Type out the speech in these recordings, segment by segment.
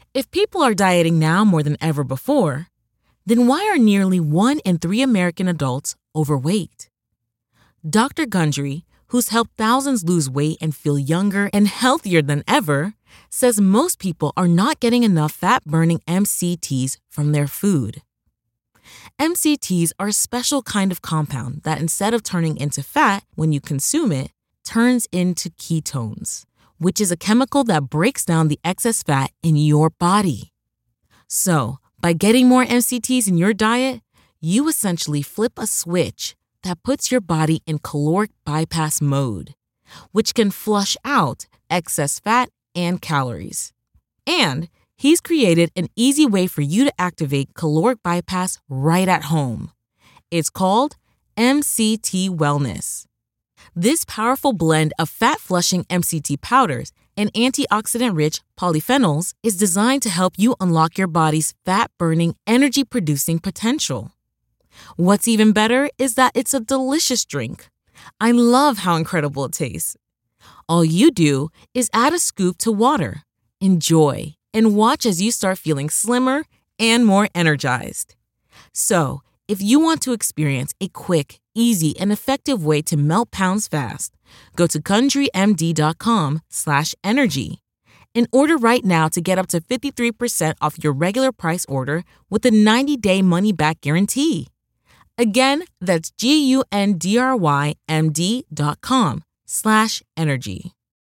If people are dieting now more than ever before, then why are nearly 1 in 3 American adults overweight? Dr. Gundry, who's helped thousands lose weight and feel younger and healthier than ever, says most people are not getting enough fat-burning MCTs from their food. MCTs are a special kind of compound that instead of turning into fat when you consume it, turns into ketones, which is a chemical that breaks down the excess fat in your body. So, by getting more MCTs in your diet, you essentially flip a switch that puts your body in caloric bypass mode, which can flush out excess fat and calories. And he's created an easy way for you to activate caloric bypass right at home. It's called MCT Wellness. This powerful blend of fat-flushing MCT powders and antioxidant-rich polyphenols is designed to help you unlock your body's fat-burning, energy-producing potential. What's even better is that it's a delicious drink. I love how incredible it tastes. All you do is add a scoop to water, enjoy, and watch as you start feeling slimmer and more energized. So, if you want to experience a quick, easy, and effective way to melt pounds fast, go to GundryMD.com/energy and order right now to get up to 53% off your regular price order with a 90-day money-back guarantee. Again, that's GUNDRYMD.com/energy.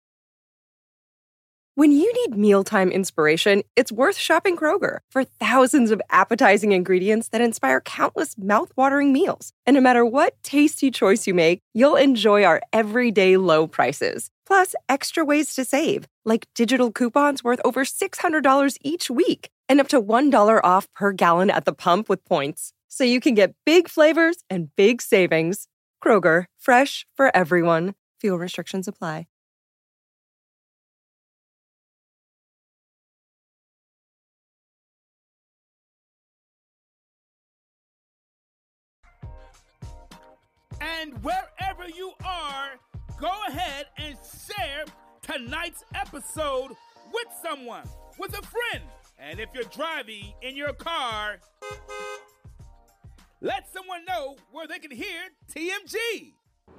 When you need mealtime inspiration, it's worth shopping Kroger for thousands of appetizing ingredients that inspire countless mouth-watering meals. And no matter what tasty choice you make, you'll enjoy our everyday low prices. Plus, extra ways to save, like digital coupons worth over $600 each week and up to $1 off per gallon at the pump with points. So you can get big flavors and big savings. Kroger, fresh for everyone. Fuel restrictions apply. And wherever you are, go ahead and share tonight's episode with someone, with a friend. And if you're driving in your car, let someone know where they can hear TMG.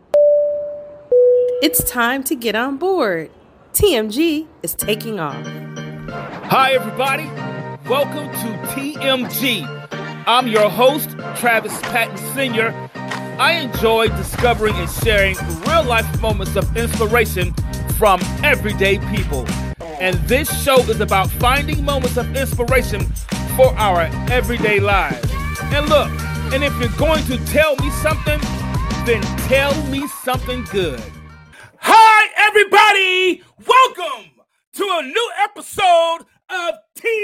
It's time to get on board. TMG is taking off. Hi, everybody. Welcome to TMG. I'm your host, Travis Patton Sr. I enjoy discovering and sharing real-life moments of inspiration from everyday people. And this show is about finding moments of inspiration for our everyday lives. And look, and if you're going to tell me something, then tell me something good. Hi, everybody! Welcome to a new episode of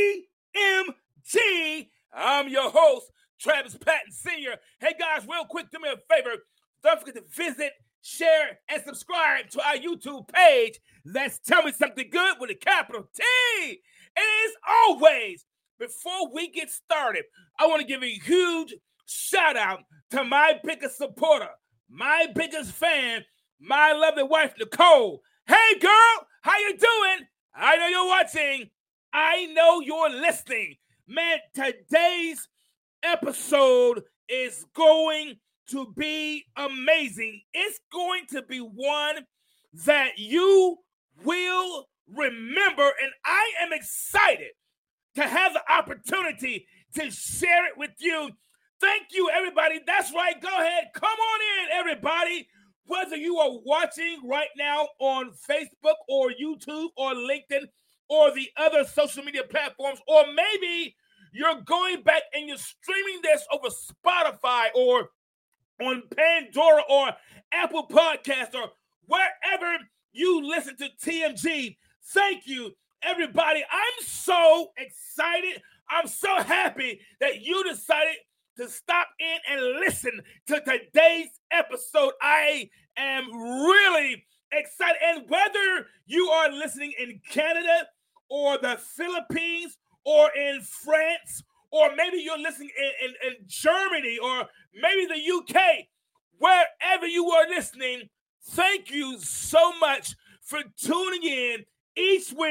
TMG. I'm your host, Travis Patton Sr. Hey guys, real quick, do me a favor. Don't forget to visit, share, and subscribe to our YouTube page. Let's Tell Me Something Good with a capital T. And as always, before we get started, I want to give a huge shout out to my biggest supporter, my biggest fan, my lovely wife, Nicole. Hey girl, how you doing? I know you're watching. I know you're listening. Man, today's episode is going to be amazing. It's going to be one that you will remember, and I am excited to have the opportunity to share it with you. Thank you, everybody. That's right. Go ahead. Come on in, everybody. Whether you are watching right now on Facebook or YouTube or LinkedIn or the other social media platforms, or maybe you're going back and you're streaming this over Spotify or on Pandora or Apple Podcasts or wherever you listen to TMG. Thank you, everybody. I'm so excited. I'm so happy that you decided to stop in and listen to today's episode. I am really excited. And whether you are listening in Canada or the Philippines or in France, or maybe you're listening in Germany, or maybe the UK, wherever you are listening, thank you so much for tuning in each week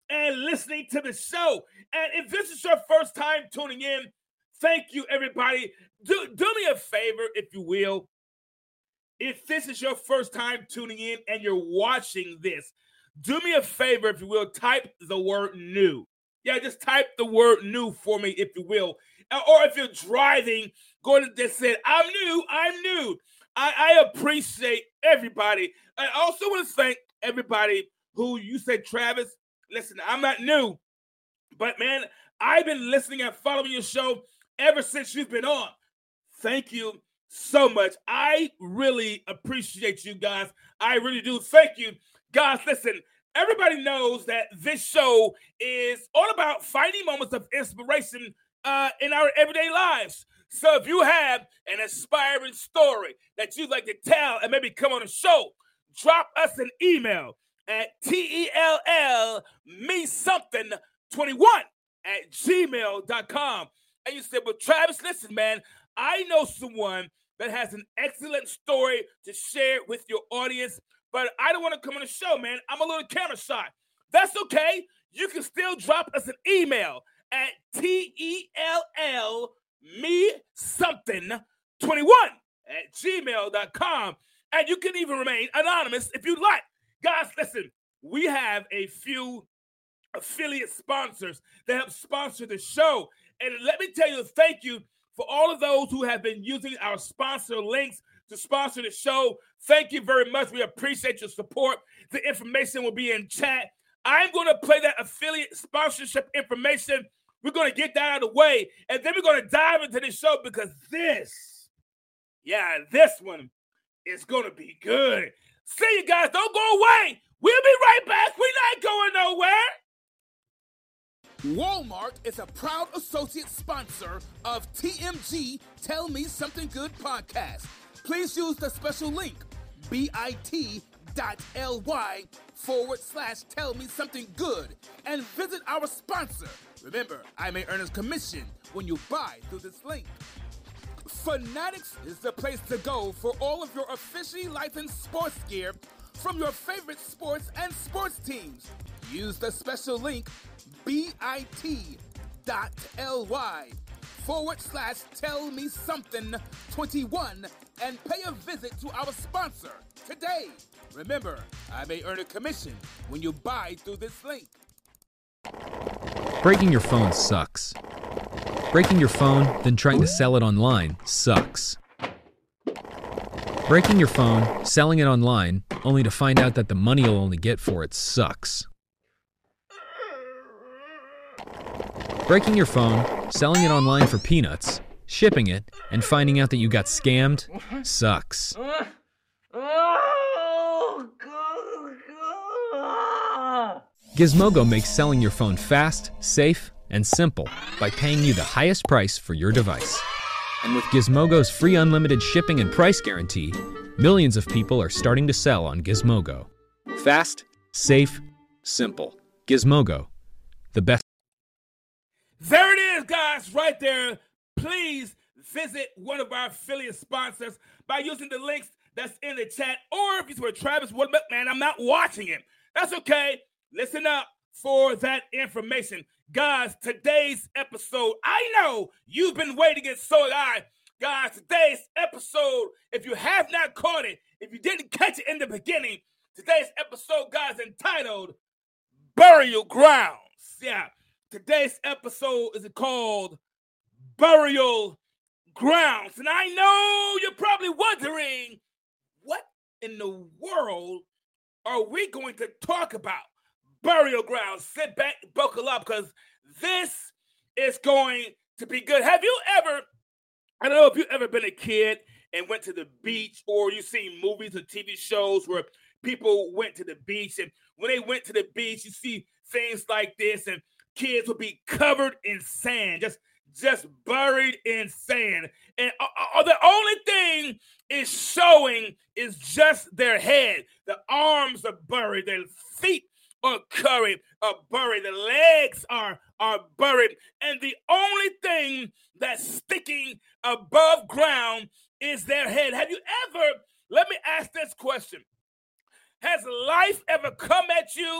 and listening to the show. And if this is your first time tuning in, thank you, everybody. Do me a favor, if you will. If this is your first time tuning in and you're watching this, do me a favor, if you will, type the word new. Yeah, just type the word new for me, if you will. Or if you're driving, go to this, say, I'm new. I appreciate everybody. I also want to thank everybody who you said, Travis, listen, I'm not new, but man, I've been listening and following your show ever since you've been on. Thank you so much. I really appreciate you guys. I really do. Thank you. Guys, listen, everybody knows that this show is all about finding moments of inspiration in our everyday lives. So if you have an inspiring story that you'd like to tell and maybe come on the show, drop us an email at tellmesomething21@gmail.com. And you said, well, Travis, listen, man, I know someone that has an excellent story to share with your audience, but I don't want to come on the show, man. I'm a little camera shy. That's okay. You can still drop us an email at tellmesomething21@gmail.com. And you can even remain anonymous if you'd like. Guys, listen, we have a few affiliate sponsors that help sponsor the show. And let me tell you, thank you for all of those who have been using our sponsor links to sponsor the show. Thank you very much. We appreciate your support. The information will be in chat. I'm going to play that affiliate sponsorship information. We're going to get that out of the way. And then we're going to dive into the show because this one is going to be good. See you guys. Don't go away. We'll be right back. We're not going nowhere. Walmart is a proud associate sponsor of TMG Tell Me Something Good podcast. Please use the special link bit.ly/Tell Me Something Good and visit our sponsor. Remember, I may earn a commission when you buy through this link. Fanatics is the place to go for all of your officially licensed sports gear from your favorite sports and sports teams. Use the special link bit.ly/Tell Me Something 21 and pay a visit to our sponsor today. Remember, I may earn a commission when you buy through this link. Breaking your phone sucks. Breaking your phone, then trying to sell it online sucks. Breaking your phone, selling it online, only to find out that the money you'll only get for it sucks. Breaking your phone, selling it online for peanuts, shipping it, and finding out that you got scammed sucks. Gizmodo makes selling your phone fast, safe, and simple by paying you the highest price for your device. And with Gizmodo's free unlimited shipping and price guarantee, millions of people are starting to sell on Gizmodo. Fast, safe, simple. Gizmodo, the best. There it is, guys, right there. Please visit one of our affiliate sponsors by using the links that's in the chat. Or if you swear, Travis, what about, man, I'm not watching it. That's okay. Listen up for that information. Guys, today's episode, I know you've been waiting, and so have I. Guys, today's episode, if you have not caught it, if you didn't catch it in the beginning, today's episode, guys, entitled Burial Grounds. Yeah, today's episode is called Burial Grounds. And I know you're probably wondering, what in the world are we going to talk about? Burial grounds. Sit back, buckle up, because this is going to be good. Have you ever, I don't know if you've ever been a kid and went to the beach, or you've seen movies or TV shows where people went to the beach, and when they went to the beach, you see things like this, and kids would be covered in sand, just buried in sand. And the only thing is showing is just their head. The arms are buried, their feet are buried, the legs are buried, and the only thing that's sticking above ground is their head. Have you ever, let me ask this question, has life ever come at you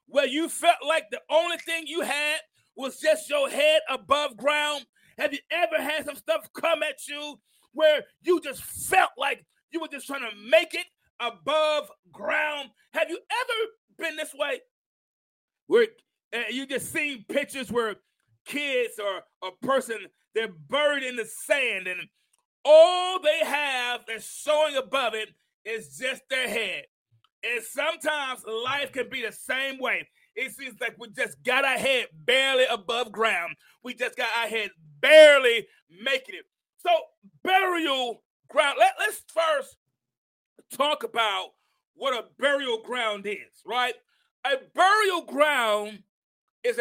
where you felt like the only thing you had was just your head above ground? Have you ever had some stuff come at you where you just felt like you were just trying to make it above ground? Have you ever been this way? Where you just seen pictures where kids or a person, they're buried in the sand and all they have that's showing above it is just their head. And sometimes life can be the same way. It seems like we just got our head barely above ground. We just got our head barely making it. So burial ground, let's first talk about what a burial ground is, right? A burial ground is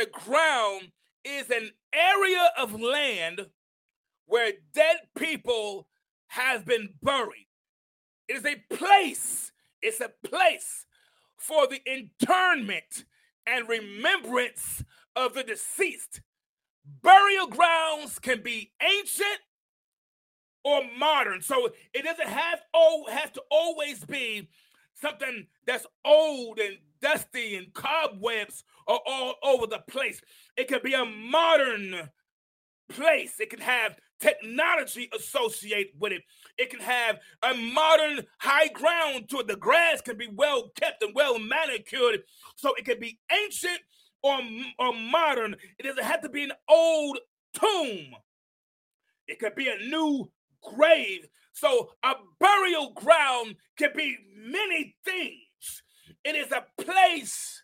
an area of land where dead people have been buried. It is a place. It's a place for the internment and remembrance of the deceased. Burial grounds can be ancient or modern. So it doesn't have to always be something that's old and dusty and cobwebs are all over the place. It can be a modern place. It can have technology associated with it. It can have a modern high ground to it. The grass can be well kept and well manicured. So it can be ancient or modern. It doesn't have to be an old tomb. It could be a new grave. So a burial ground can be many things. It is a place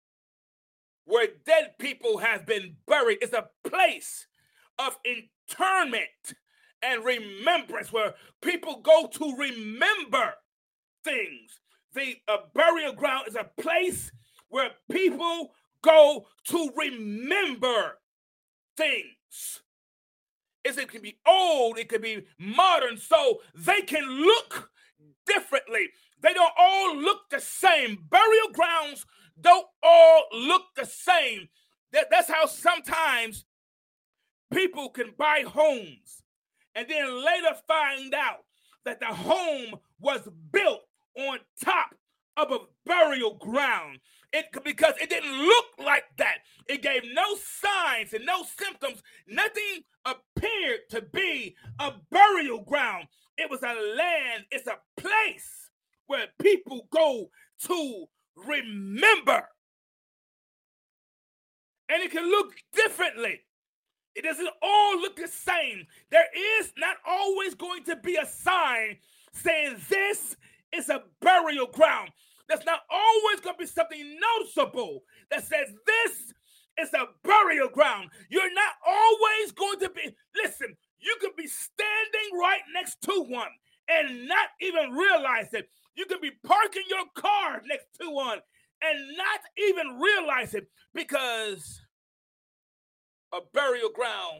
where dead people have been buried. It's a place of internment and remembrance where people go to remember things. The burial ground is a place where people go to remember things. It can be old, it can be modern, so they can look differently. They don't all look the same. Burial grounds don't all look the same. That's how sometimes people can buy homes and then later find out that the home was built on top of a burial ground. Because it didn't look like that. It gave no signs and no symptoms. Nothing appeared to be a burial ground. It was a land. It's a place where people go to remember. And it can look differently. It doesn't all look the same. There is not always going to be a sign saying this is a burial ground. There's not always going to be something noticeable that says this is a burial ground. You're not always going to be, listen, you could be standing right next to one and not even realize it. You could be parking your car next to one and not even realize it because a burial ground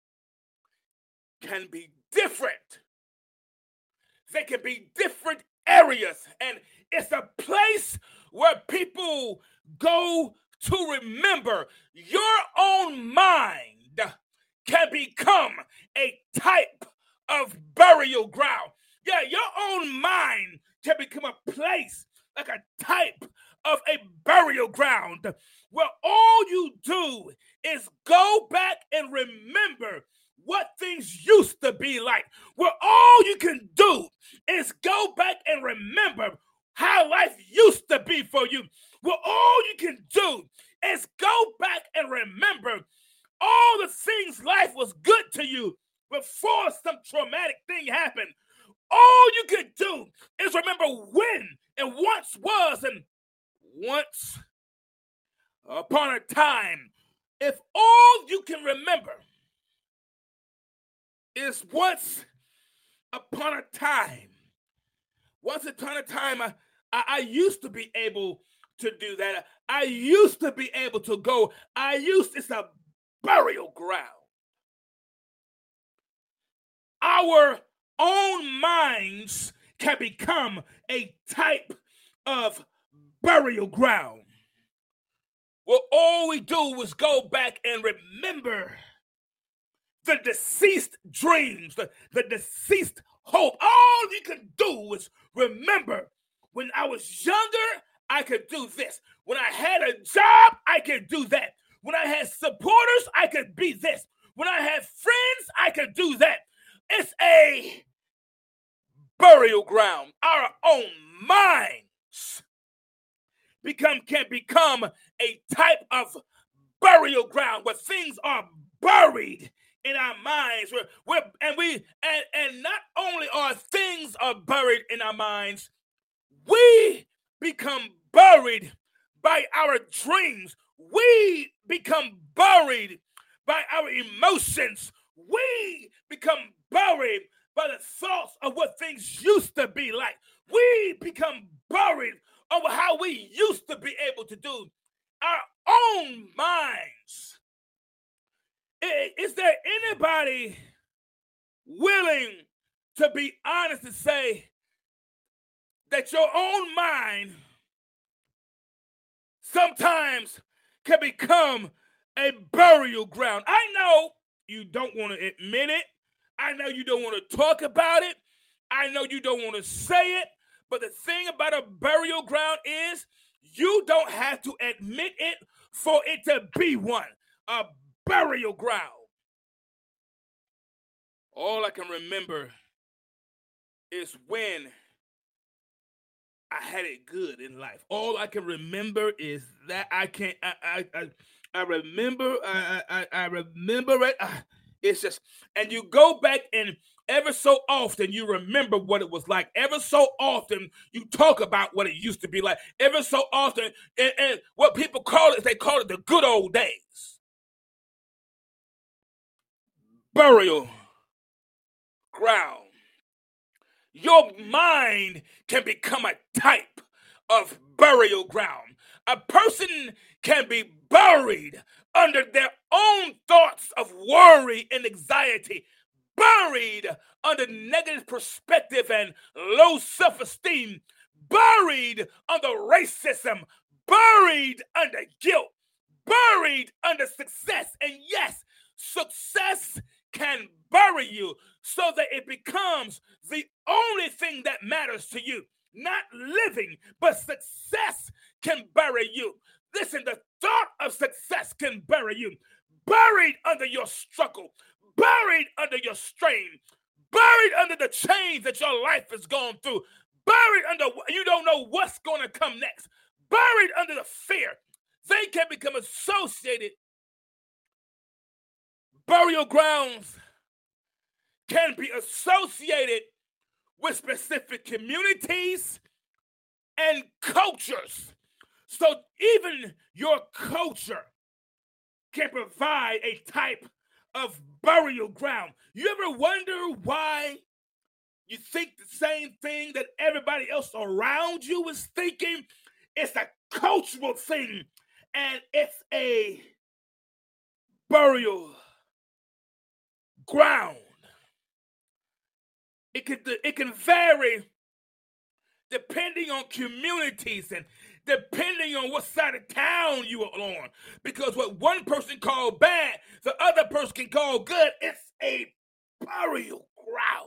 can be different. They can be different areas, and it's a place where people go to remember. Your own mind can become a type of burial ground. Yeah, your own mind can become a place, like a type of a burial ground, where all you do is go back and remember what things used to be like, where all you can do is go back and remember how life used to be for you, where all you can do is go back and remember all the things life was good to you before some traumatic thing happened. All you can do is remember when and once was and once upon a time. If all you can remember is once upon a time. Once upon a time, I used to be able to do that. I used to be able to go. It's a burial ground. Our own minds can become a type of burial ground. Well, all we do is go back and remember the deceased dreams, the deceased hope. All you can do is remember when I was younger, I could do this. When I had a job, I could do that. When I had supporters, I could be this. When I had friends, I could do that. It's a burial ground. Our own minds can become a type of burial ground where things are buried in our minds. And not only are things are buried in our minds, we become buried by our dreams. We become buried by our emotions. We become buried by the thoughts of what things used to be like. We become buried over how we used to be able to do. Our own minds. Is there anybody willing to be honest and say that your own mind sometimes can become a burial ground? I know you don't want to admit it. I know you don't want to talk about it. I know you don't want to say it. But the thing about a burial ground is you don't have to admit it for it to be one. A burial ground. All I can remember is when I had it good in life. All I can remember is that I remember it. It's just, and you go back and ever so often you remember what it was like. Ever so often you talk about what it used to be like. Ever so often, and what people call it, they call it the good old days. Burial ground. Your mind can become a type of burial ground. A person can be buried under their own thoughts of worry and anxiety, buried under negative perspective and low self-esteem, buried under racism, buried under guilt, buried under success. And yes, success can bury you so that it becomes the only thing that matters to you. Not living, but success can bury you. Listen, the thought of success can bury you. Buried under your struggle, buried under your strain, buried under the chains that your life has gone through, buried under, you don't know what's going to come next, buried under the fear. They can become associated. Burial grounds can be associated with specific communities and cultures. So even your culture can provide a type of burial ground. You ever wonder why you think the same thing that everybody else around you is thinking? It's a cultural thing, and it's a burial ground. It can vary depending on communities and depending on what side of town you are on. Because what one person called bad, the other person can call good. It's a burial ground.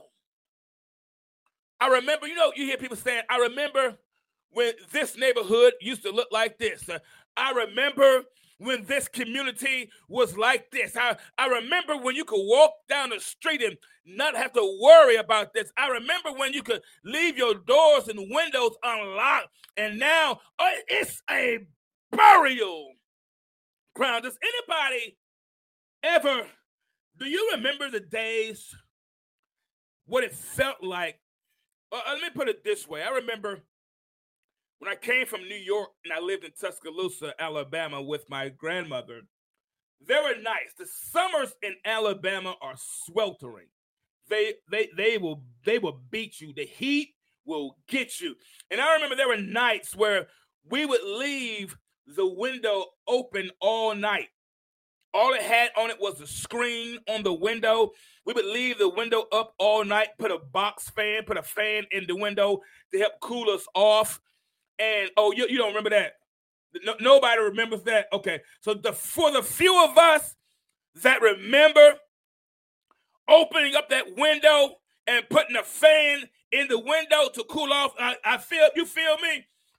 I remember, you hear people saying, I remember when this neighborhood used to look like this. I remember when this community was like this. I remember when you could walk down the street and not have to worry about this. I remember when you could leave your doors and windows unlocked, and now it's a burial ground. Does anybody ever, do you remember the days, what it felt like? Let me put it this way. I remember when I came from New York and I lived in Tuscaloosa, Alabama with my grandmother. There were nights. The summers in Alabama are sweltering. They will beat you. The heat will get you. And I remember there were nights where we would leave the window open all night. All it had on it was a screen on the window. We would leave the window up all night, put a box fan, put a fan in the window to help cool us off. And, you don't remember that? Nobody remembers that? Okay. So for the few of us that remember opening up that window and putting a fan in the window to cool off, you feel me?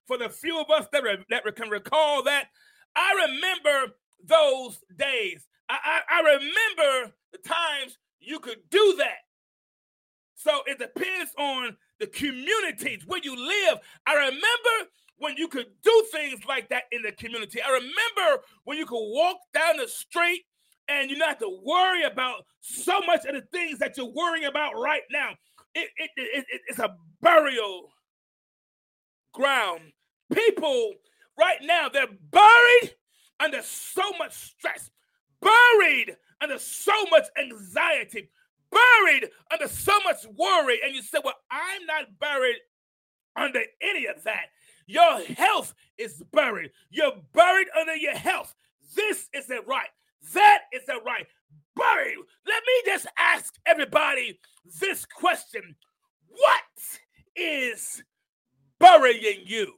for the few of us that can recall that, I remember those days. I remember the times you could do that. So it depends on the communities where you live. I remember when you could do things like that in the community. I remember when you could walk down the street and you not have to worry about so much of the things that you're worrying about right now. It's a burial ground. People right now, they're buried under so much stress, buried under so much anxiety, buried under so much worry. And you say, well, I'm not buried under any of that. Your health is buried. You're buried under your health. This isn't right. That isn't right. Buried. Let me just ask everybody this question. What is burying you?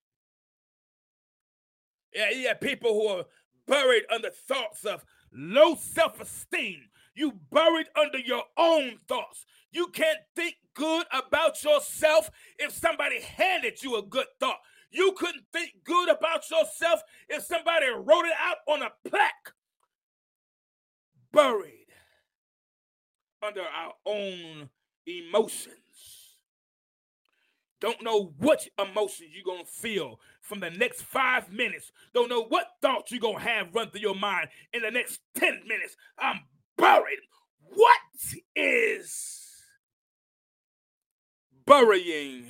Yeah, people who are buried under thoughts of low self-esteem. You buried under your own thoughts. You can't think good about yourself if somebody handed you a good thought. You couldn't think good about yourself if somebody wrote it out on a plaque. Buried under our own emotions. Don't know what emotions you're going to feel from the next 5 minutes. Don't know what thoughts you're going to have run through your mind in the next 10 minutes. I'm buried. What is burying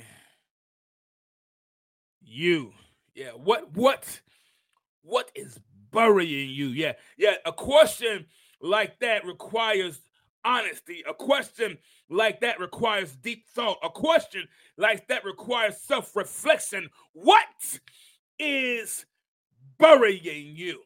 you? Yeah, what is burying you? Yeah, a question like that requires honesty. A question like that requires deep thought. A question like that requires self-reflection. What is burying you?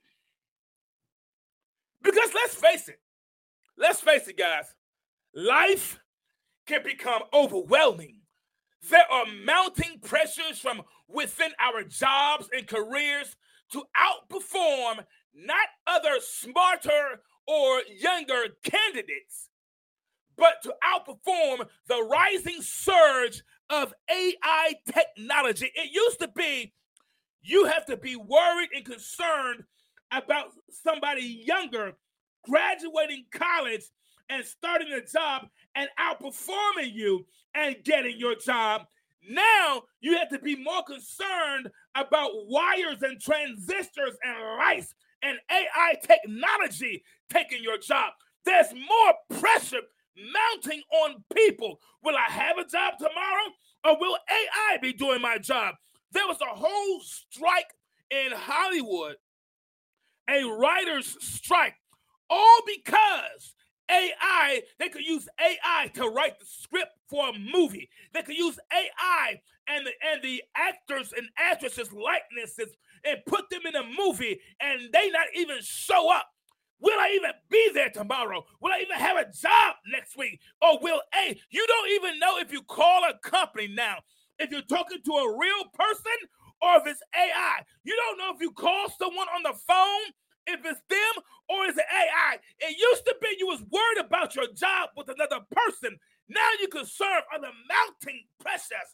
Because let's face it, guys, life can become overwhelming. There are mounting pressures from within our jobs and careers to outperform not other smarter or younger candidates, but to outperform the rising surge of AI technology. It used to be you have to be worried and concerned about somebody younger graduating college and starting a job and outperforming you and getting your job. Now you have to be more concerned about wires and transistors and lights and AI technology taking your job. There's more pressure mounting on people. Will I have a job tomorrow, or will AI be doing my job? There was a whole strike in Hollywood, a writer's strike, all because AI, they could use AI to write the script for a movie. They could use AI and the actors and actresses' likenesses and put them in a movie, and they not even show up. Will I even be there tomorrow? Will I even have a job next week? Or you don't even know if you call a company now, if you're talking to a real person or if it's AI. You don't know if you call someone on the phone, if it's them or is it AI. It used to be you was worried about your job with another person. Now you can serve under mounting pressures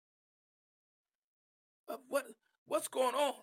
of what's going on.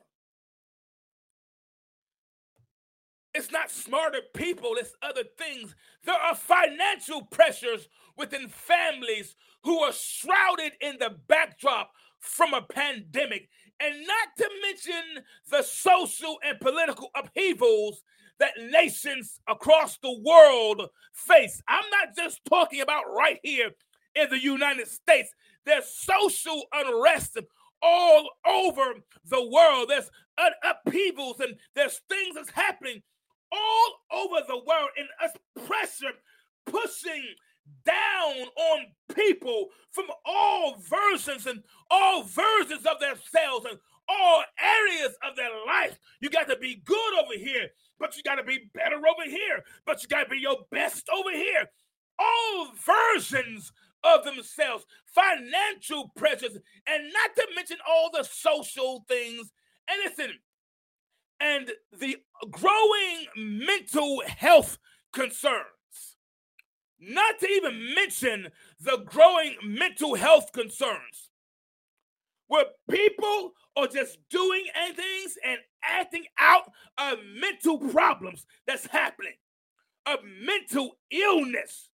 It's not smarter people, it's other things. There are financial pressures within families who are shrouded in the backdrop from a pandemic, and not to mention the social and political upheavals that nations across the world face. I'm not just talking about right here in the United States. There's social unrest all over the world. There's upheavals and there's things that's happening all over the world, and us pressure pushing down on people from all versions of themselves and all areas of their life. You got to be good over here, but you got to be better over here, but you got to be your best over here. All versions of themselves, financial pressures, and not to mention all the social things. And listen, and the growing mental health concerns. Not to even mention the growing mental health concerns, where people or just doing things and acting out of mental problems that's happening, of mental illness,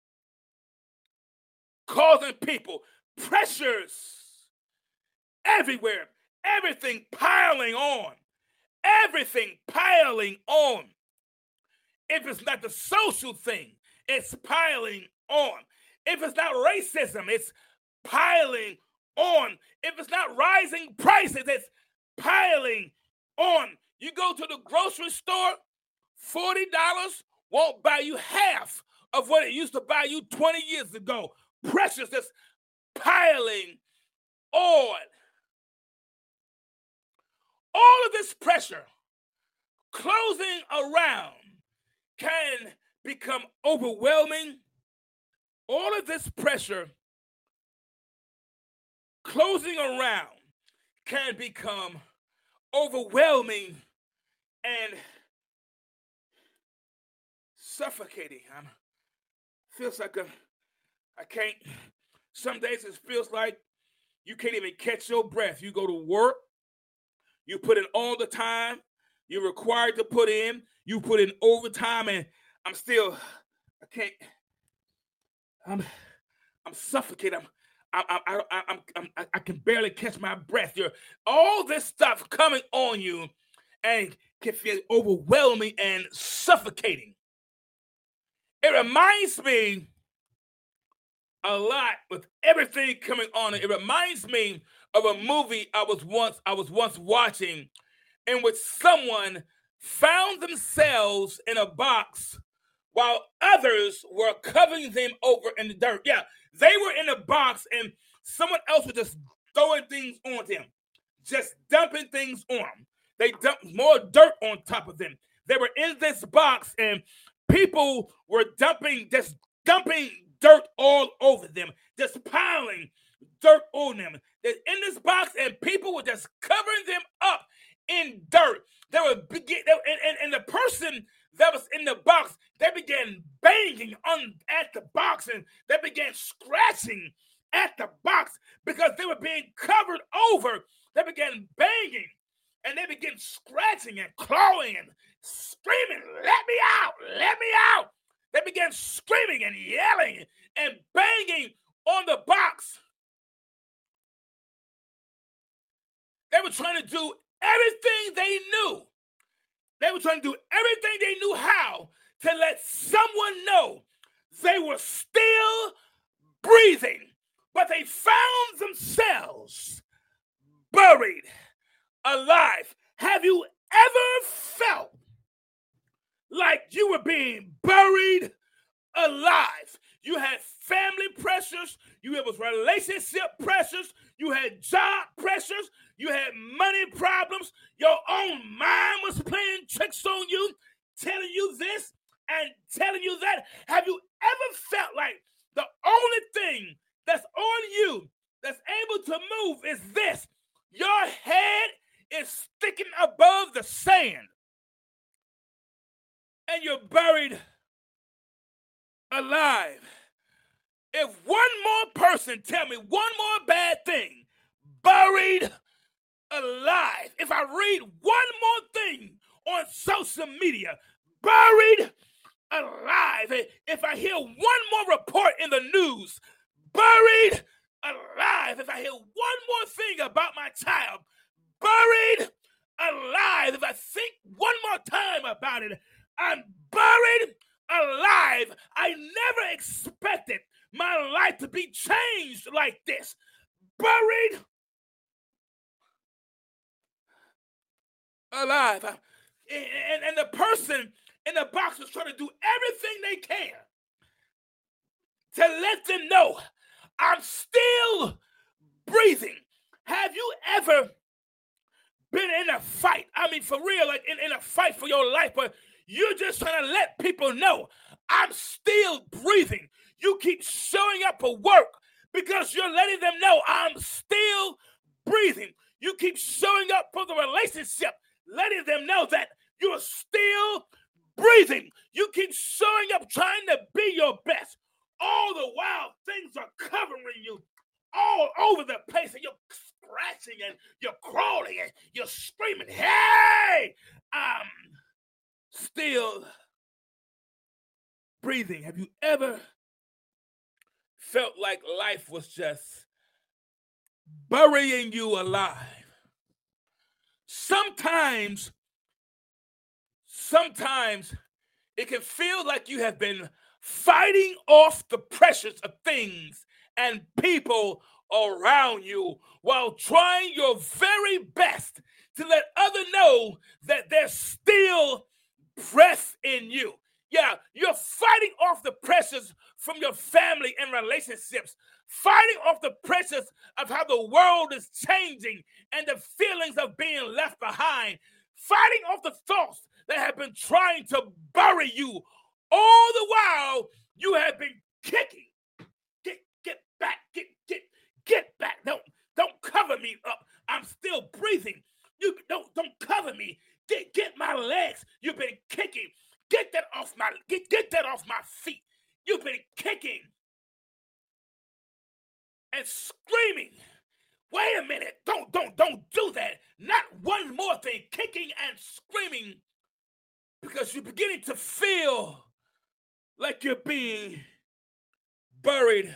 causing people pressures everywhere, everything piling on. Everything piling on. If it's not the social thing, it's piling on. If it's not racism, it's piling on. If it's not rising prices, it's piling on. You go to the grocery store, $40 won't buy you half of what it used to buy you 20 years ago. Pressures just piling on. All of this pressure closing around can become overwhelming. All of this pressure closing around can become overwhelming and suffocating. Feels like I can't. Some days it feels like you can't even catch your breath. You go to work. You put in all the time you're required to put in. You put in overtime, and I'm suffocated. I can barely catch my breath. All this stuff coming on you, and can feel overwhelming and suffocating. It reminds me a lot with everything coming on. It reminds me of a movie I was once watching, in which someone found themselves in a box while others were covering them over in the dirt. Yeah, they were in a box and someone else was just throwing things on them, just dumping things on them. They dumped more dirt on top of them. They were in this box and people were dumping dirt all over them, just piling dirt on them. They're in this box and people were just covering them up in dirt. They were and the person that was in the box, they began banging at the box and they began scratching at the box because they were being covered over. They began banging and they began scratching and clawing and screaming, "Let me out! Let me out!" They began screaming and yelling and banging on the box. They were trying to do everything they knew. They were trying to do everything they knew how to let someone know they were still breathing. But they found themselves buried alive. Have you ever felt like you were being buried alive? You had family pressures, you had relationship pressures, you had job pressures, you had money problems, your own mind was playing tricks on you, telling you this and telling you that. Have you ever felt like the only thing that's on you that's able to move is this? Your head is sticking above the sand and you're buried alive. If one more person tell me one more bad thing, buried alive. If I read one more thing on social media, buried alive. If I hear one more report in the news, buried alive. If I hear one more thing about my child, buried alive. If I think one more time about it, I'm buried alive. I never expected my life to be changed like this. Buried alive. And the person in the box was trying to do everything they can to let them know I'm still breathing. Have you ever been in a fight? I mean, for real, like in a fight for your life, but you're just trying to let people know I'm still breathing. You keep showing up for work because you're letting them know I'm still breathing. You keep showing up for the relationship, letting them know that you're still breathing. You keep showing up trying to be your best. All the while, things are covering you all over the place, and you're scratching and you're crawling breathing. Have you ever felt like life was just burying you alive? Sometimes it can feel like you have been fighting off the pressures of things and people around you while trying your very best to let others know that there's still breath in you. Yeah, you're fighting off the pressures from your family and relationships, fighting off the pressures of how the world is changing and the feelings of being left behind, fighting off the thoughts that have been trying to bury you. All the while, you have been kicking. Get back, get back. Don't cover me up. I'm still breathing. You don't cover me. Get my legs. You've been kicking. Get that off my feet. You've been kicking and screaming. Wait a minute. Don't do that. Not one more thing. Kicking and screaming because you're beginning to feel like you're being buried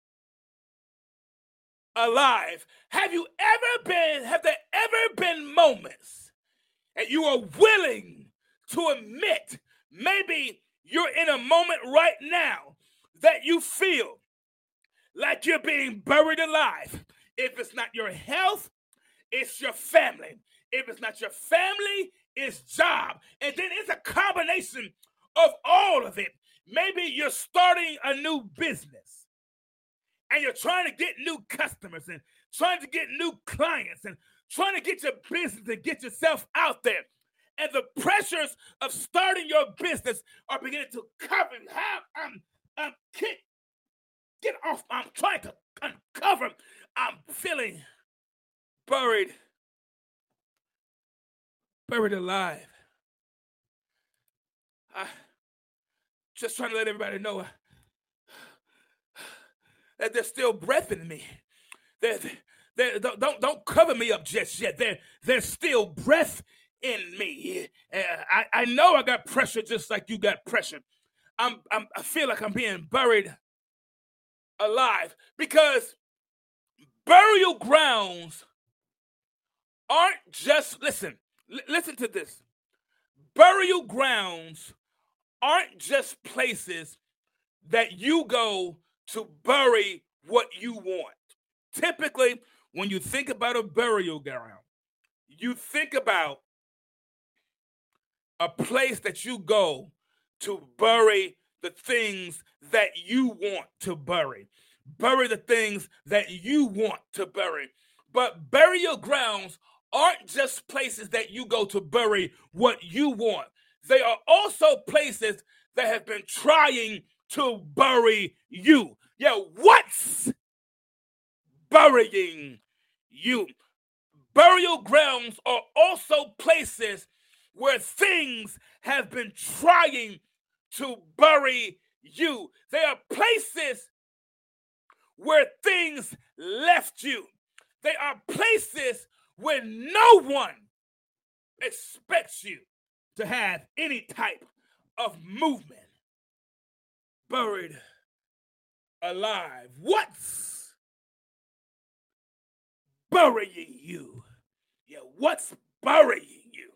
alive. Have there ever been moments that you are willing to admit, maybe you're in a moment right now that you feel like you're being buried alive? If it's not your health, it's your family. If it's not your family, it's job. And then it's a combination of all of it. Maybe you're starting a new business and you're trying to get new customers and trying to get new clients and trying to get your business and get yourself out there. And the pressures of starting your business are beginning to cover. Get off. I'm trying to uncover. I'm feeling buried alive. Just trying to let everybody know that there's still breath in me. Don't cover me up just yet. There's still breath in me. I know I got pressure just like you got pressure. I feel like I'm being buried alive because burial grounds aren't just, listen to this. Burial grounds aren't just places that you go to bury what you want. Typically, when you think about a burial ground, you think about a place that you go to bury the things that you want to bury. Bury the things that you want to bury. But burial grounds aren't just places that you go to bury what you want. They are also places that have been trying to bury you. Yeah, what's burying you? Burial grounds are also places where things have been trying to bury you. They are places where things left you. They are places where no one expects you to have any type of movement. Buried alive. What's burying you? Yeah, what's burying you?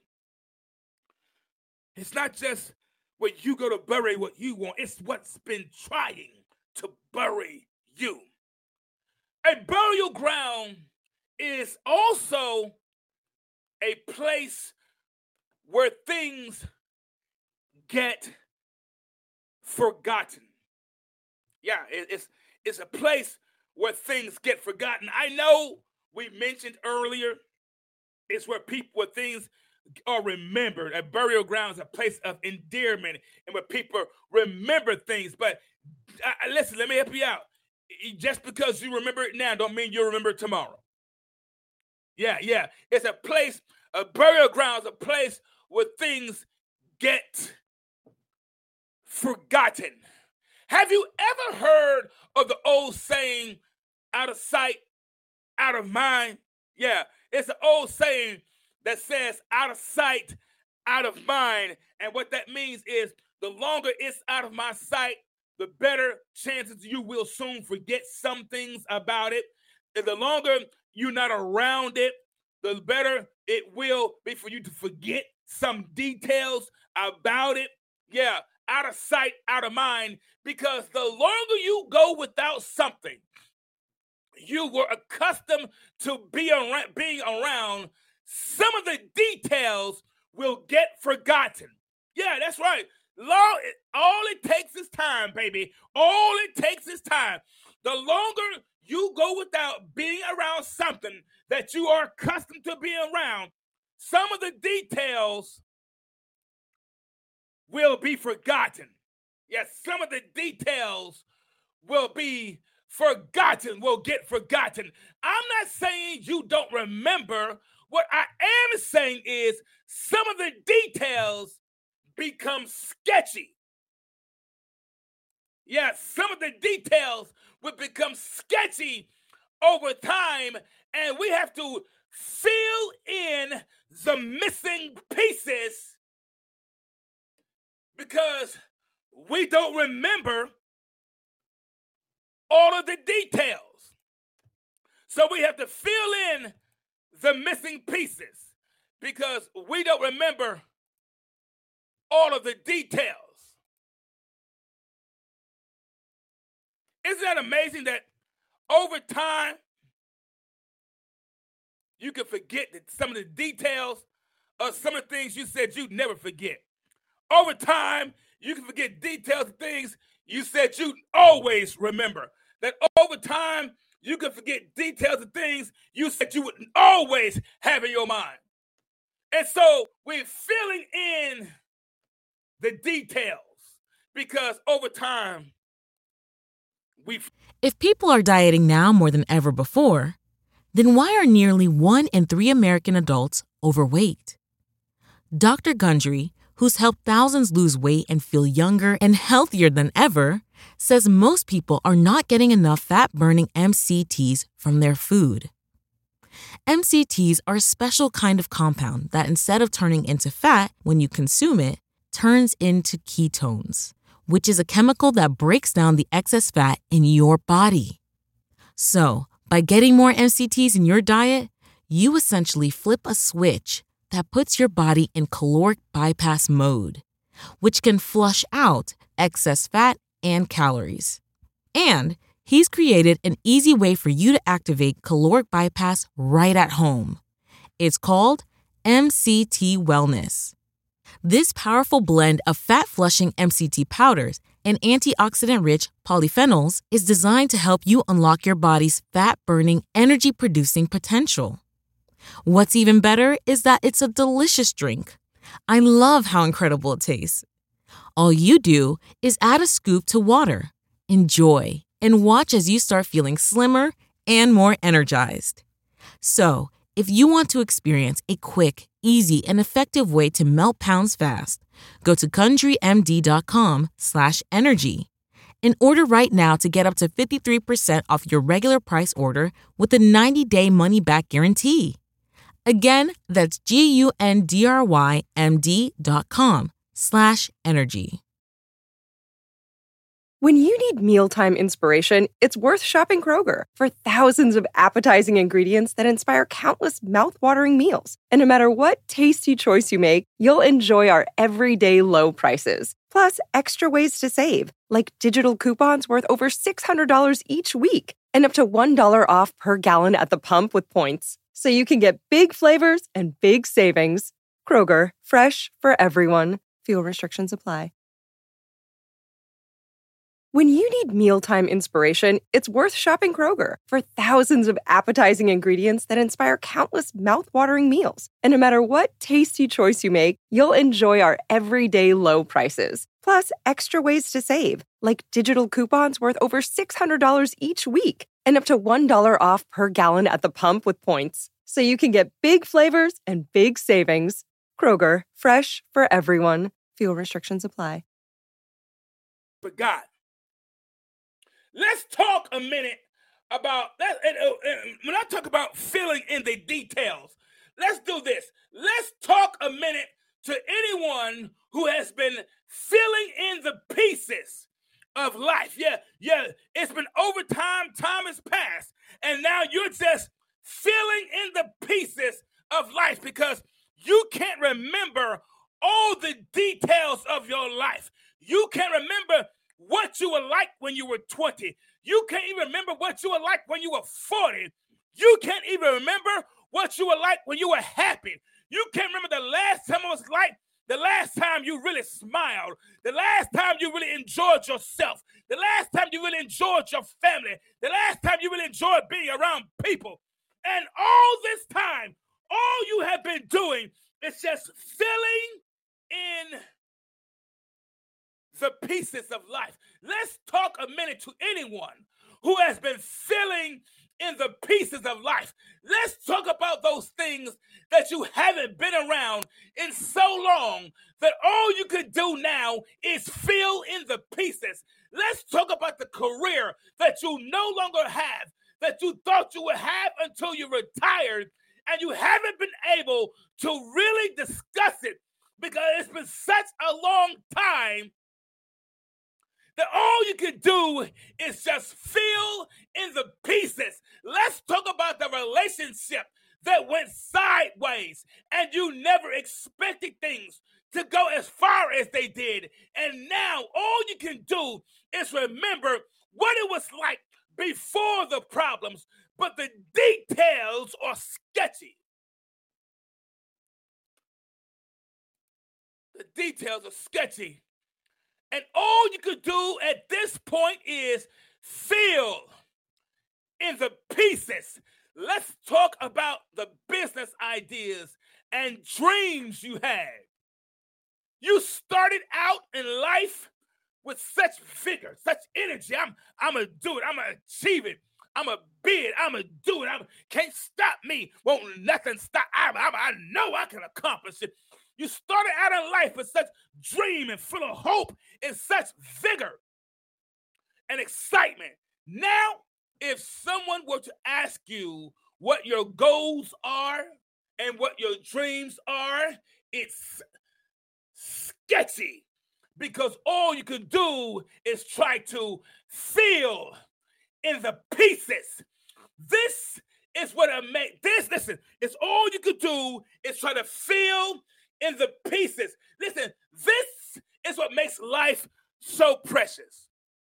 It's not just where you go to bury what you want. It's what's been trying to bury you. A burial ground is also a place where things get forgotten. Yeah, it's a place where things get forgotten. I know we mentioned earlier, it's where things are remembered. A burial ground is a place of endearment and where people remember things. But listen, let me help you out. Just because you remember it now don't mean you'll remember it tomorrow. Yeah. It's a place, a burial ground is a place where things get forgotten. Have you ever heard of the old saying, out of sight, out of mind? Yeah, it's an old saying that says out of sight, out of mind. And what that means is the longer it's out of my sight, the better chances you will soon forget some things about it. And the longer you're not around it, the better it will be for you to forget some details about it. Yeah, out of sight, out of mind, because the longer you go without something you were accustomed to being around, some of the details will get forgotten. Yeah, that's right. All it takes is time, baby. All it takes is time. The longer you go without being around something that you are accustomed to being around, some of the details will be forgotten. Yes, some of the details will be forgotten, will get forgotten. I'm not saying you don't remember. What I am saying is some of the details become sketchy. Yeah, some of the details will become sketchy over time, and we have to fill in the missing pieces because we don't remember all of the details. So we have to fill in the missing pieces because we don't remember all of the details. Isn't that amazing that over time you can forget that some of the details of some of the things you said you'd never forget? Over time, you can forget details of things you said you'd always remember. That over time, you can forget details of things you said you would always have in your mind. And so we're filling in the details because over time, If people are dieting now more than ever before, then why are nearly 1 in 3 American adults overweight? Dr. Gundry, who's helped thousands lose weight and feel younger and healthier than ever, says most people are not getting enough fat-burning MCTs from their food. MCTs are a special kind of compound that instead of turning into fat when you consume it, turns into ketones, which is a chemical that breaks down the excess fat in your body. So, by getting more MCTs in your diet, you essentially flip a switch that puts your body in caloric bypass mode, which can flush out excess fat and calories. And he's created an easy way for you to activate caloric bypass right at home. It's called MCT Wellness. This powerful blend of fat-flushing MCT powders and antioxidant-rich polyphenols is designed to help you unlock your body's fat-burning, energy-producing potential. What's even better is that it's a delicious drink. I love how incredible it tastes. All you do is add a scoop to water, enjoy, and watch as you start feeling slimmer and more energized. So, if you want to experience a quick, easy, and effective way to melt pounds fast, go to GundryMD.com/energy and order right now to get up to 53% off your regular price order with a 90-day money-back guarantee. Again, that's GUNDRYMD.com/energy. When you need mealtime inspiration, it's worth shopping Kroger for thousands of appetizing ingredients that inspire countless mouth-watering meals. And no matter what tasty choice you make, you'll enjoy our everyday low prices. Plus, extra ways to save, like digital coupons worth over $600 each week and up to $1 off per gallon at the pump with points. So you can get big flavors and big savings. Kroger, fresh for everyone. Fuel restrictions apply. When you need mealtime inspiration, it's worth shopping Kroger for thousands of appetizing ingredients that inspire countless mouth-watering meals. And no matter what tasty choice you make, you'll enjoy our everyday low prices. Plus, extra ways to save, like digital coupons worth over $600 each week and up to $1 off per gallon at the pump with points. So you can get big flavors and big savings. Kroger, fresh for everyone. Fuel restrictions apply. Forgot. Let's talk a minute about that. When I talk about filling in the details, let's do this. Let's talk a minute to anyone who has been filling in the pieces of life. Yeah, it's been over time. Time has passed. And now you're just filling in the pieces of life because you can't remember all the details of your life. You can't remember what you were like when you were 20. You can't even remember what you were like when you were 40. You can't even remember what you were like when you were happy. You can't remember the last time it was like, the last time you really smiled, the last time you really enjoyed yourself, the last time you really enjoyed your family, the last time you really enjoyed being around people. And all this time, all you have been doing is just filling in the pieces of life. Let's talk a minute to anyone who has been filling in the pieces of life. Let's talk about those things that you haven't been around in so long that all you could do now is fill in the pieces. Let's talk about the career that you no longer have, that you thought you would have until you retired, and you haven't been able to really discuss it because it's been such a long time that all you can do is just fill in the pieces. Let's talk about the relationship that went sideways and you never expected things to go as far as they did. And now all you can do is remember what it was like before the problems, but the details are sketchy. The details are sketchy. And all you could do at this point is fill in the pieces. Let's talk about the business ideas and dreams you had. You started out in life with such vigor, such energy. I'm going to do it. I'm going to achieve it. I'm going to be it. I'm going to do it. Can't stop me. Won't nothing stop. I know I can accomplish it. You started out in life with such dream and full of hope and such vigor and excitement. Now, if someone were to ask you what your goals are and what your dreams are, it's sketchy because all you can do is try to fill in the pieces. This is what listen, it's all you could do is try to fill in the pieces. Listen, this is what makes life so precious.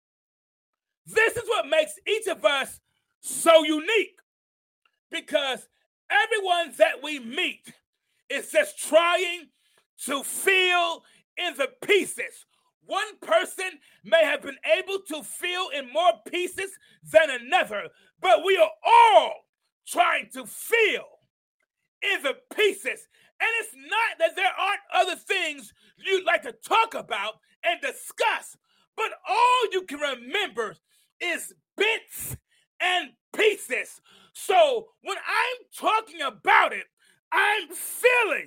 This is what makes each of us so unique because everyone that we meet is just trying to fill in the pieces. One person may have been able to fill in more pieces than another, but we are all trying to fill in the pieces. And it's not that there aren't other things you'd like to talk about and discuss, but all you can remember is bits and pieces. So when I'm talking about it, I'm filling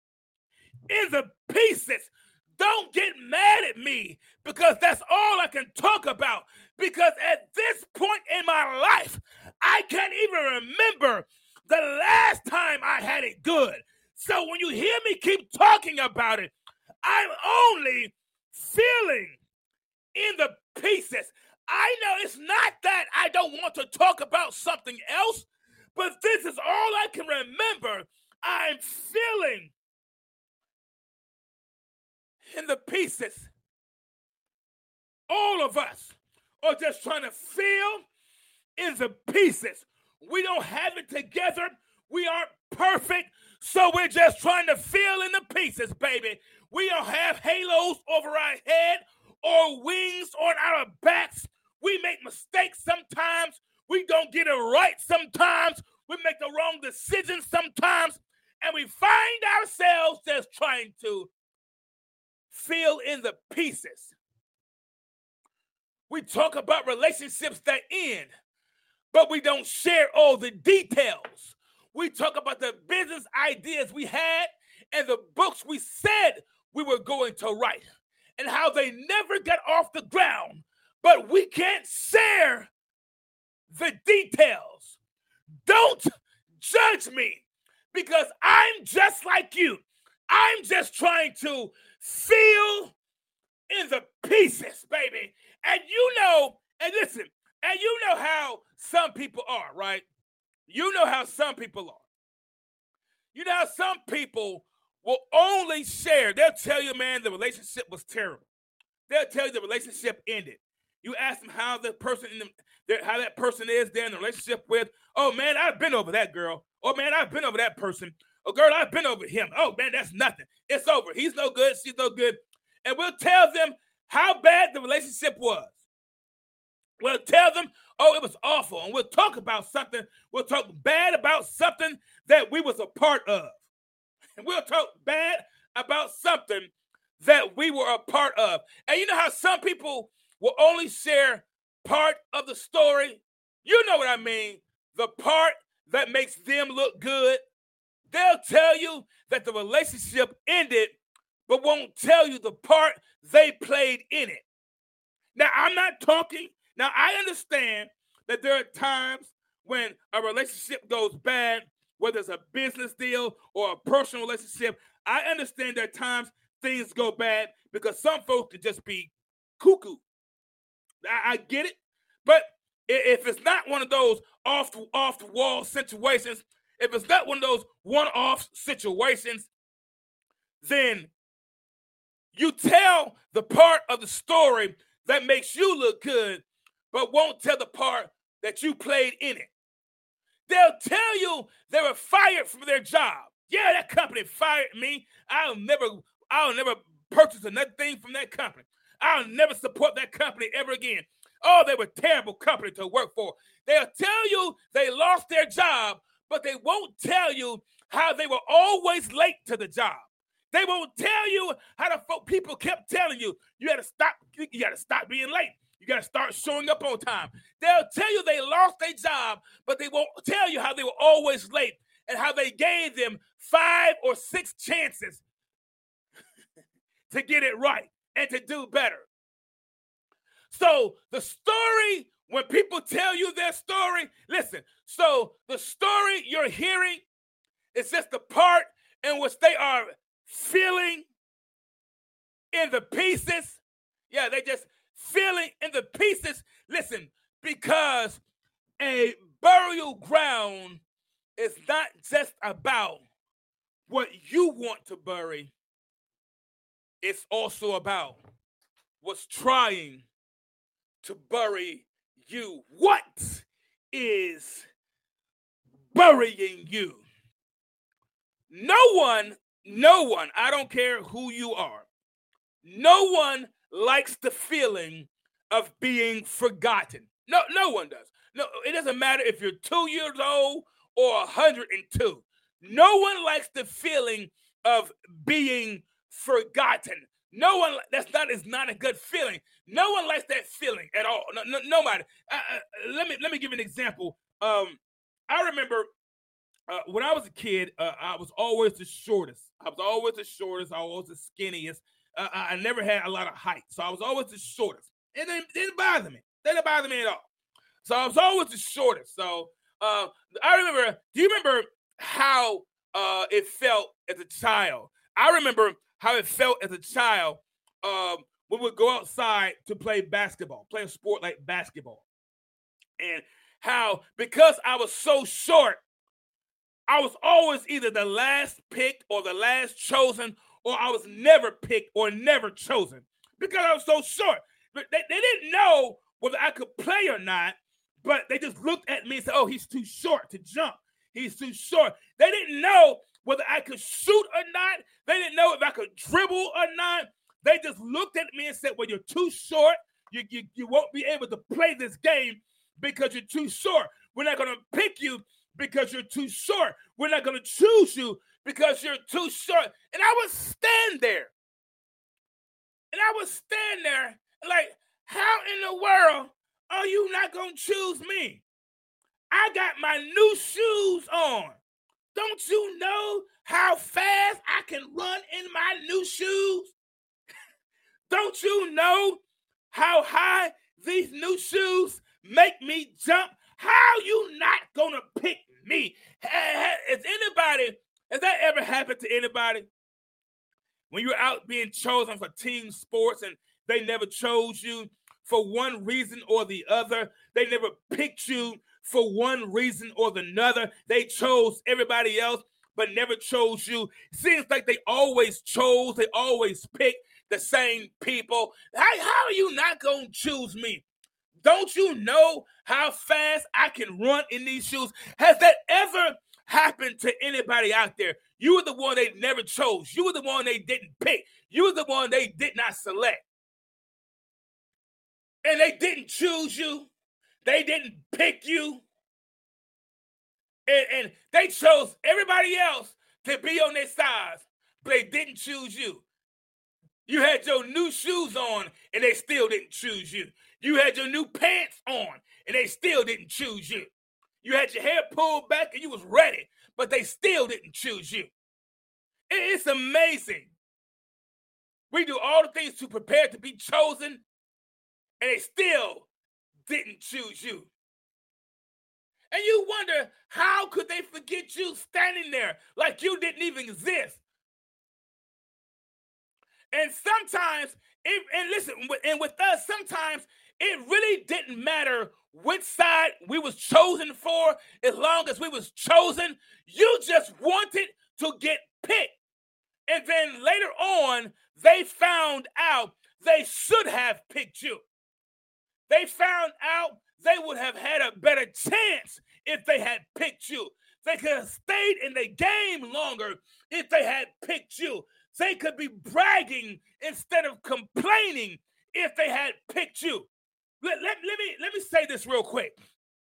in the pieces. Don't get mad at me because that's all I can talk about. Because at this point in my life, I can't even remember the last time I had it good. So when you hear me keep talking about it, I'm only filling in the pieces. I know it's not that I don't want to talk about something else, but this is all I can remember. I'm filling in the pieces. All of us are just trying to fill in the pieces. We don't have it together. We aren't perfect. So we're just trying to fill in the pieces, baby. We don't have halos over our head or wings on our backs. We make mistakes sometimes. We don't get it right sometimes. We make the wrong decisions sometimes. And we find ourselves just trying to fill in the pieces. We talk about relationships that end, but we don't share all the details. We talk about the business ideas we had and the books we said we were going to write and how they never got off the ground, but we can't share the details. Don't judge me because I'm just like you. I'm just trying to fill in the pieces, baby. And you know, and listen, and you know how some people are, right? You know how some people are. You know how some people will only share. They'll tell you, man, the relationship was terrible. They'll tell you the relationship ended. You ask them how the person how that person is they're in the relationship with. Oh man, I've been over that girl. Oh man, I've been over that person. Oh girl, I've been over him. Oh man, that's nothing. It's over. He's no good. She's no good. And we'll tell them how bad the relationship was. We'll tell them, oh, it was awful. And we'll talk about something. We'll talk bad about something that we was a part of. And we'll talk bad about something that we were a part of. And you know how some people will only share part of the story? You know what I mean. The part that makes them look good. They'll tell you that the relationship ended, but won't tell you the part they played in it. Now, I'm not talking. Now, I understand that there are times when a relationship goes bad, whether it's a business deal or a personal relationship. I understand there are times things go bad because some folks could just be cuckoo. I get it. But if it's not one of those off-the-wall situations, if it's not one of those one-off situations, then you tell the part of the story that makes you look good, but won't tell the part that you played in it. They'll tell you they were fired from their job. Yeah, that company fired me. I'll never purchase another thing from that company. I'll never support that company ever again. Oh, they were a terrible company to work for. They'll tell you they lost their job, but they won't tell you how they were always late to the job. They won't tell you how the people kept telling you, you got to stop being late. You got to start showing up on time. They'll tell you they lost their job, but they won't tell you how they were always late and how they gave them 5 or 6 chances to get it right and to do better. So the story, when people tell you their story, listen, so the story you're hearing is just the part in which they are filling in the pieces. Yeah, they just filling in the pieces. Listen, because a burial ground is not just about what you want to bury. It's also about what's trying to bury you. What is burying you? No one, I don't care who you are, no one likes the feeling of being forgotten. No one does. No, it doesn't matter if you're 2 years old or 102. No one likes the feeling of being forgotten. No one, is not a good feeling. No one likes that feeling at all. Nobody. Let me give you an example. I remember when I was a kid, I was always the shortest. I was always the skinniest. I never had a lot of height, so I was always the shortest. It didn't bother me. It didn't bother me at all. So I was always the shortest. So I remember. Do you remember how it felt as a child? I remember how it felt as a child when we would go outside to play basketball, play a sport like basketball. And how, because I was so short, I was always either the last picked or the last chosen, or I was never picked or never chosen because I was so short. But they didn't know whether I could play or not, but they just looked at me and said, oh, he's too short to jump. He's too short. They didn't know whether I could shoot or not. They didn't know if I could dribble or not. They just looked at me and said, well, you're too short. You won't be able to play this game because you're too short. We're not going to pick you because you're too short. We're not going to choose you because you're too short. And I would stand there. Like, how in the world are you not going to choose me? I got my new shoes on. Don't you know how fast I can run in my new shoes? Don't you know how high these new shoes make me jump? How you not gonna pick me? Has that ever happened to anybody? when you're out being chosen for team sports and they never chose you for one reason or the other. They never picked you for one reason or another. They chose everybody else, but never chose you. Seems like they always pick the same people. How are you not going to choose me? Don't you know how fast I can run in these shoes? Has that ever happened to anybody out there? You were the one they never chose. You were the one they didn't pick. You were the one they did not select. And they didn't choose you. They didn't pick you. And they chose everybody else to be on their sides, but they didn't choose you. You had your new shoes on, and they still didn't choose you. You had your new pants on, and they still didn't choose you. You had your hair pulled back, and you was ready, but they still didn't choose you. It's amazing. We do all the things to prepare to be chosen, and they still didn't choose you. And you wonder, how could they forget you standing there like you didn't even exist? And sometimes, with us, sometimes it really didn't matter which side we was chosen for, as long as we was chosen. You just wanted to get picked. And then later on, they found out they should have picked you. They found out they would have had a better chance if they had picked you. They could have stayed in the game longer if they had picked you. They could be bragging instead of complaining if they had picked you. Let me say this real quick.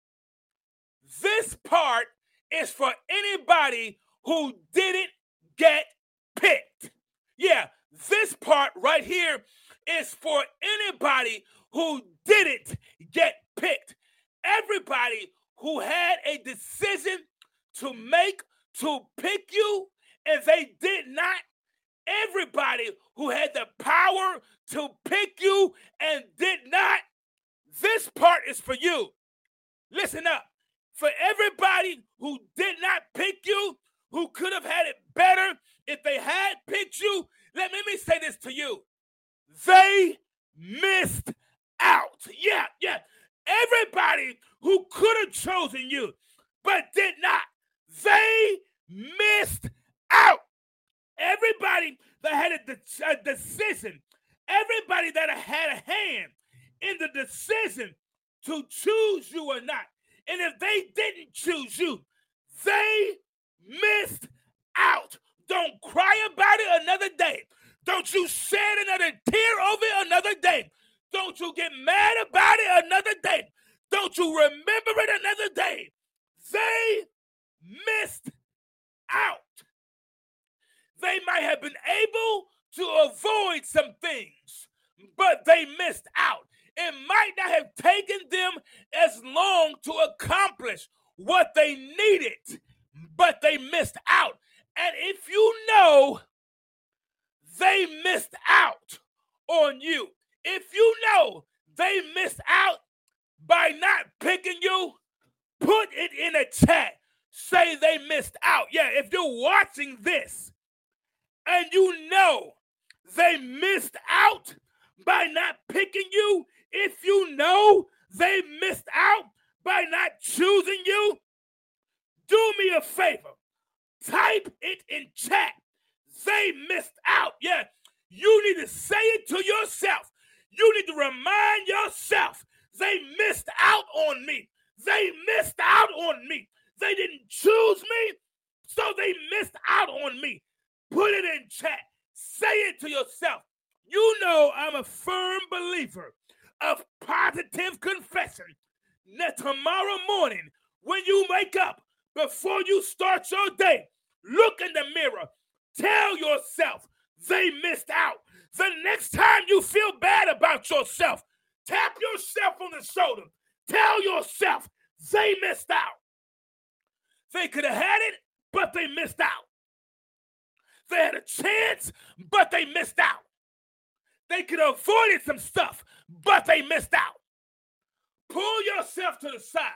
This part is for anybody who didn't get picked. Yeah, this part right here is for anybody who didn't get picked. Everybody who had a decision to make to pick you and they did not. Everybody who had the power to pick you and did not. This part is for you. Listen up. For everybody who did not pick you, who could have had it better if they had picked you, let me say this to you. They missed out. Yeah. Everybody who could have chosen you but did not, they missed out. Everybody that had a decision, everybody that had a hand in the decision to choose you or not, and if they didn't choose you, they missed out. Don't cry about it another day. Don't you shed another tear over it another day. Don't you get mad about it another day. Don't you remember it another day. They missed out. They might have been able to avoid some things, but they missed out. It might not have taken them as long to accomplish what they needed, but they missed out. And if you know they missed out on you, if you know they missed out by not picking you, put it in a chat. Say they missed out. Yeah, if you're watching this and you know they missed out by not picking you, if you know they missed out by not choosing you, do me a favor. Type it in chat. They missed out. Yeah, you need to say it to yourself. You need to remind yourself they missed out on me. They missed out on me. They didn't choose me, so they missed out on me. Put it in chat. Say it to yourself. You know I'm a firm believer of positive confession. Now, tomorrow morning, when you wake up, before you start your day, look in the mirror. Tell yourself they missed out. The next time you feel bad about yourself, tap yourself on the shoulder. Tell yourself they missed out. They could have had it, but they missed out. They had a chance, but they missed out. They could have avoided some stuff, but they missed out. Pull yourself to the side.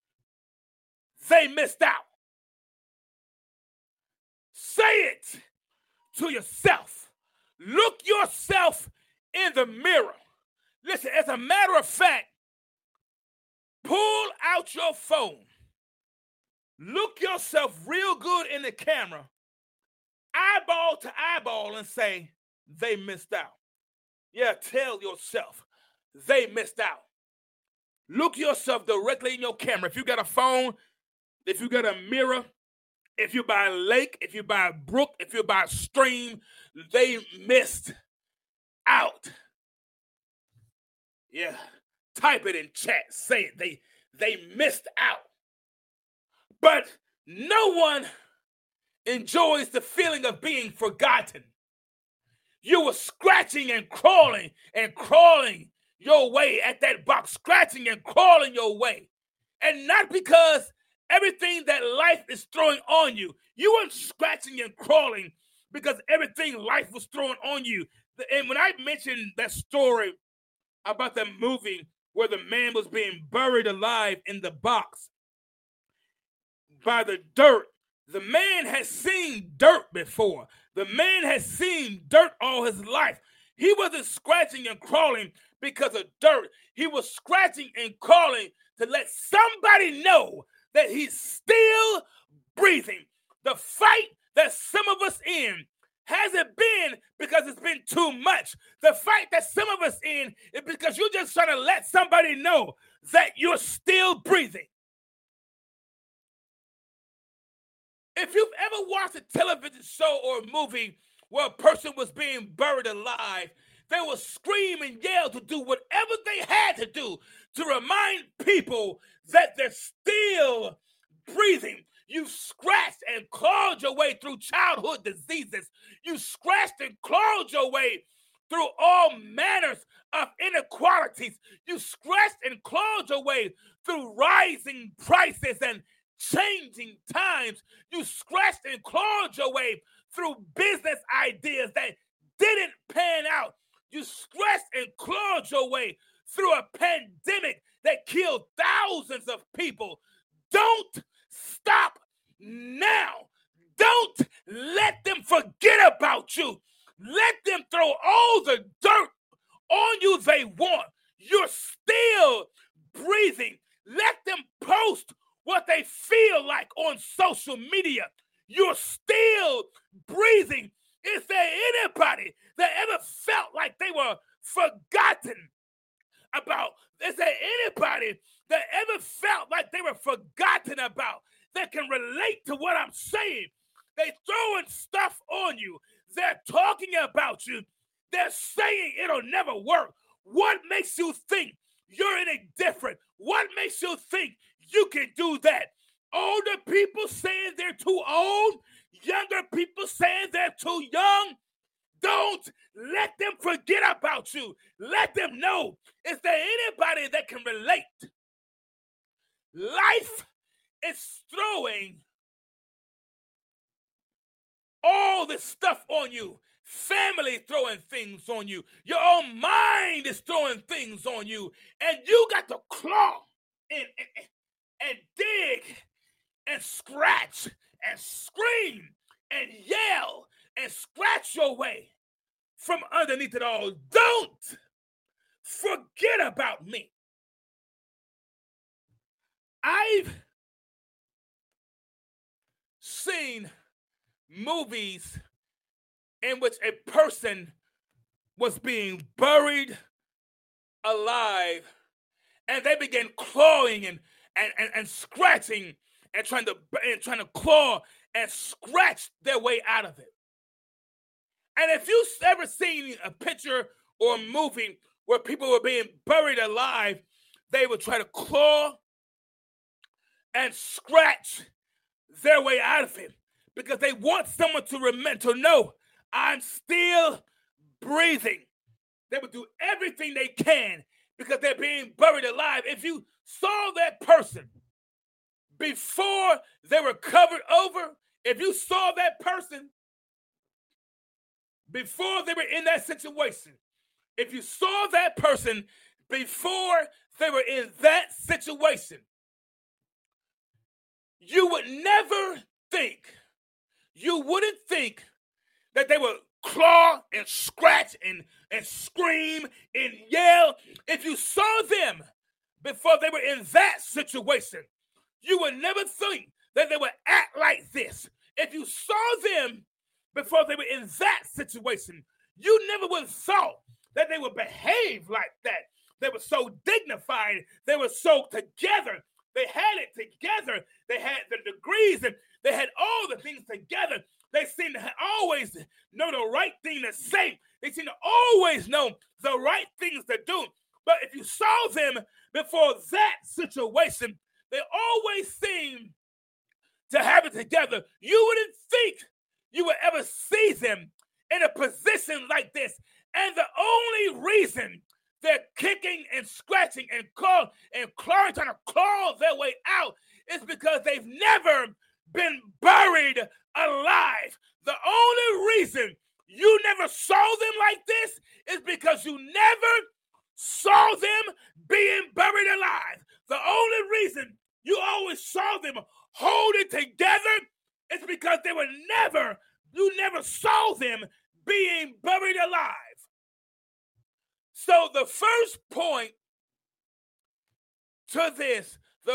They missed out. Say it to yourself. Look yourself in the mirror. Listen, as a matter of fact, pull out your phone. Look yourself real good in the camera, eyeball to eyeball, and say, they missed out. Yeah, tell yourself, they missed out. Look yourself directly in your camera. If you got a phone, if you got a mirror, if you're by a lake, if you're by a brook, if you're by a stream, they missed out. Yeah, type it in chat. Say it. They missed out. But no one enjoys the feeling of being forgotten. You were scratching and crawling your way at that box, scratching and crawling your way. And not because everything that life is throwing on you. You weren't scratching and crawling because everything life was throwing on you. And when I mentioned that story about the movie where the man was being buried alive in the box by the dirt, the man has seen dirt before. The man has seen dirt all his life. He wasn't scratching and crawling because of dirt. He was scratching and crawling to let somebody know that he's still breathing. The fight that some of us in hasn't been because it's been too much. The fight that some of us in is because you're just trying to let somebody know that you're still breathing. If you've ever watched a television show or a movie where a person was being buried alive, they would scream and yell to do whatever they had to do to remind people that they're still breathing. You scratched and clawed your way through childhood diseases. You scratched and clawed your way through all manners of inequalities. You scratched and clawed your way through rising prices and changing times. You scratched and clawed your way through business ideas that didn't pan out. You scratched and clawed your way through a pandemic that killed thousands of people. Don't stop now. Don't let them forget about you. Let them throw all the dirt on you they want. You're still breathing. Let them post what they feel like on social media. You're still breathing. Is there anybody that ever felt like they were forgotten about? Is there anybody that ever felt like they were forgotten about that can relate to what I'm saying? They're throwing stuff on you. They're talking about you. They're saying it'll never work. What makes you think you're any different? What makes you think you can do that? Older people saying they're too old, younger people saying they're too young. Don't let them forget about you. Let them know. Is there anybody that can relate? Life is throwing all this stuff on you. Family throwing things on you. Your own mind is throwing things on you. And you got to claw and dig and scratch and scream and yell and scratch your way from underneath it all. Don't forget about me. I've seen movies in which a person was being buried alive and they began clawing and scratching and trying to claw and scratch their way out of it. And if you've ever seen a picture or a movie where people were being buried alive, they would try to claw and scratch their way out of it because they want someone to know I'm still breathing. They would do everything they can because they're being buried alive. If you saw that person before they were covered over, if you saw that person before they were in that situation, if you saw that person before they were in that situation, you wouldn't think that they were claw and scratch and scream and yell. If you saw them before they were in that situation, you would never think that they would act like this. If you saw them before they were in that situation, you never would have thought that they would behave like that. They were so dignified. They were so together. They had it together. They had the degrees and they had all the things together. They seemed to always know the right thing to say. They seemed to always know the right things to do. But if you saw them before that situation, they always seemed to have it together. You wouldn't think you would ever see them in a position like this. And the only reason they're kicking and scratching and clawing, trying to claw their way out is because they've never been buried alive. The only reason you never saw them like this is because you never saw them being buried alive. The only reason you always saw them holding together is because you never saw them being buried alive. So the first point to this,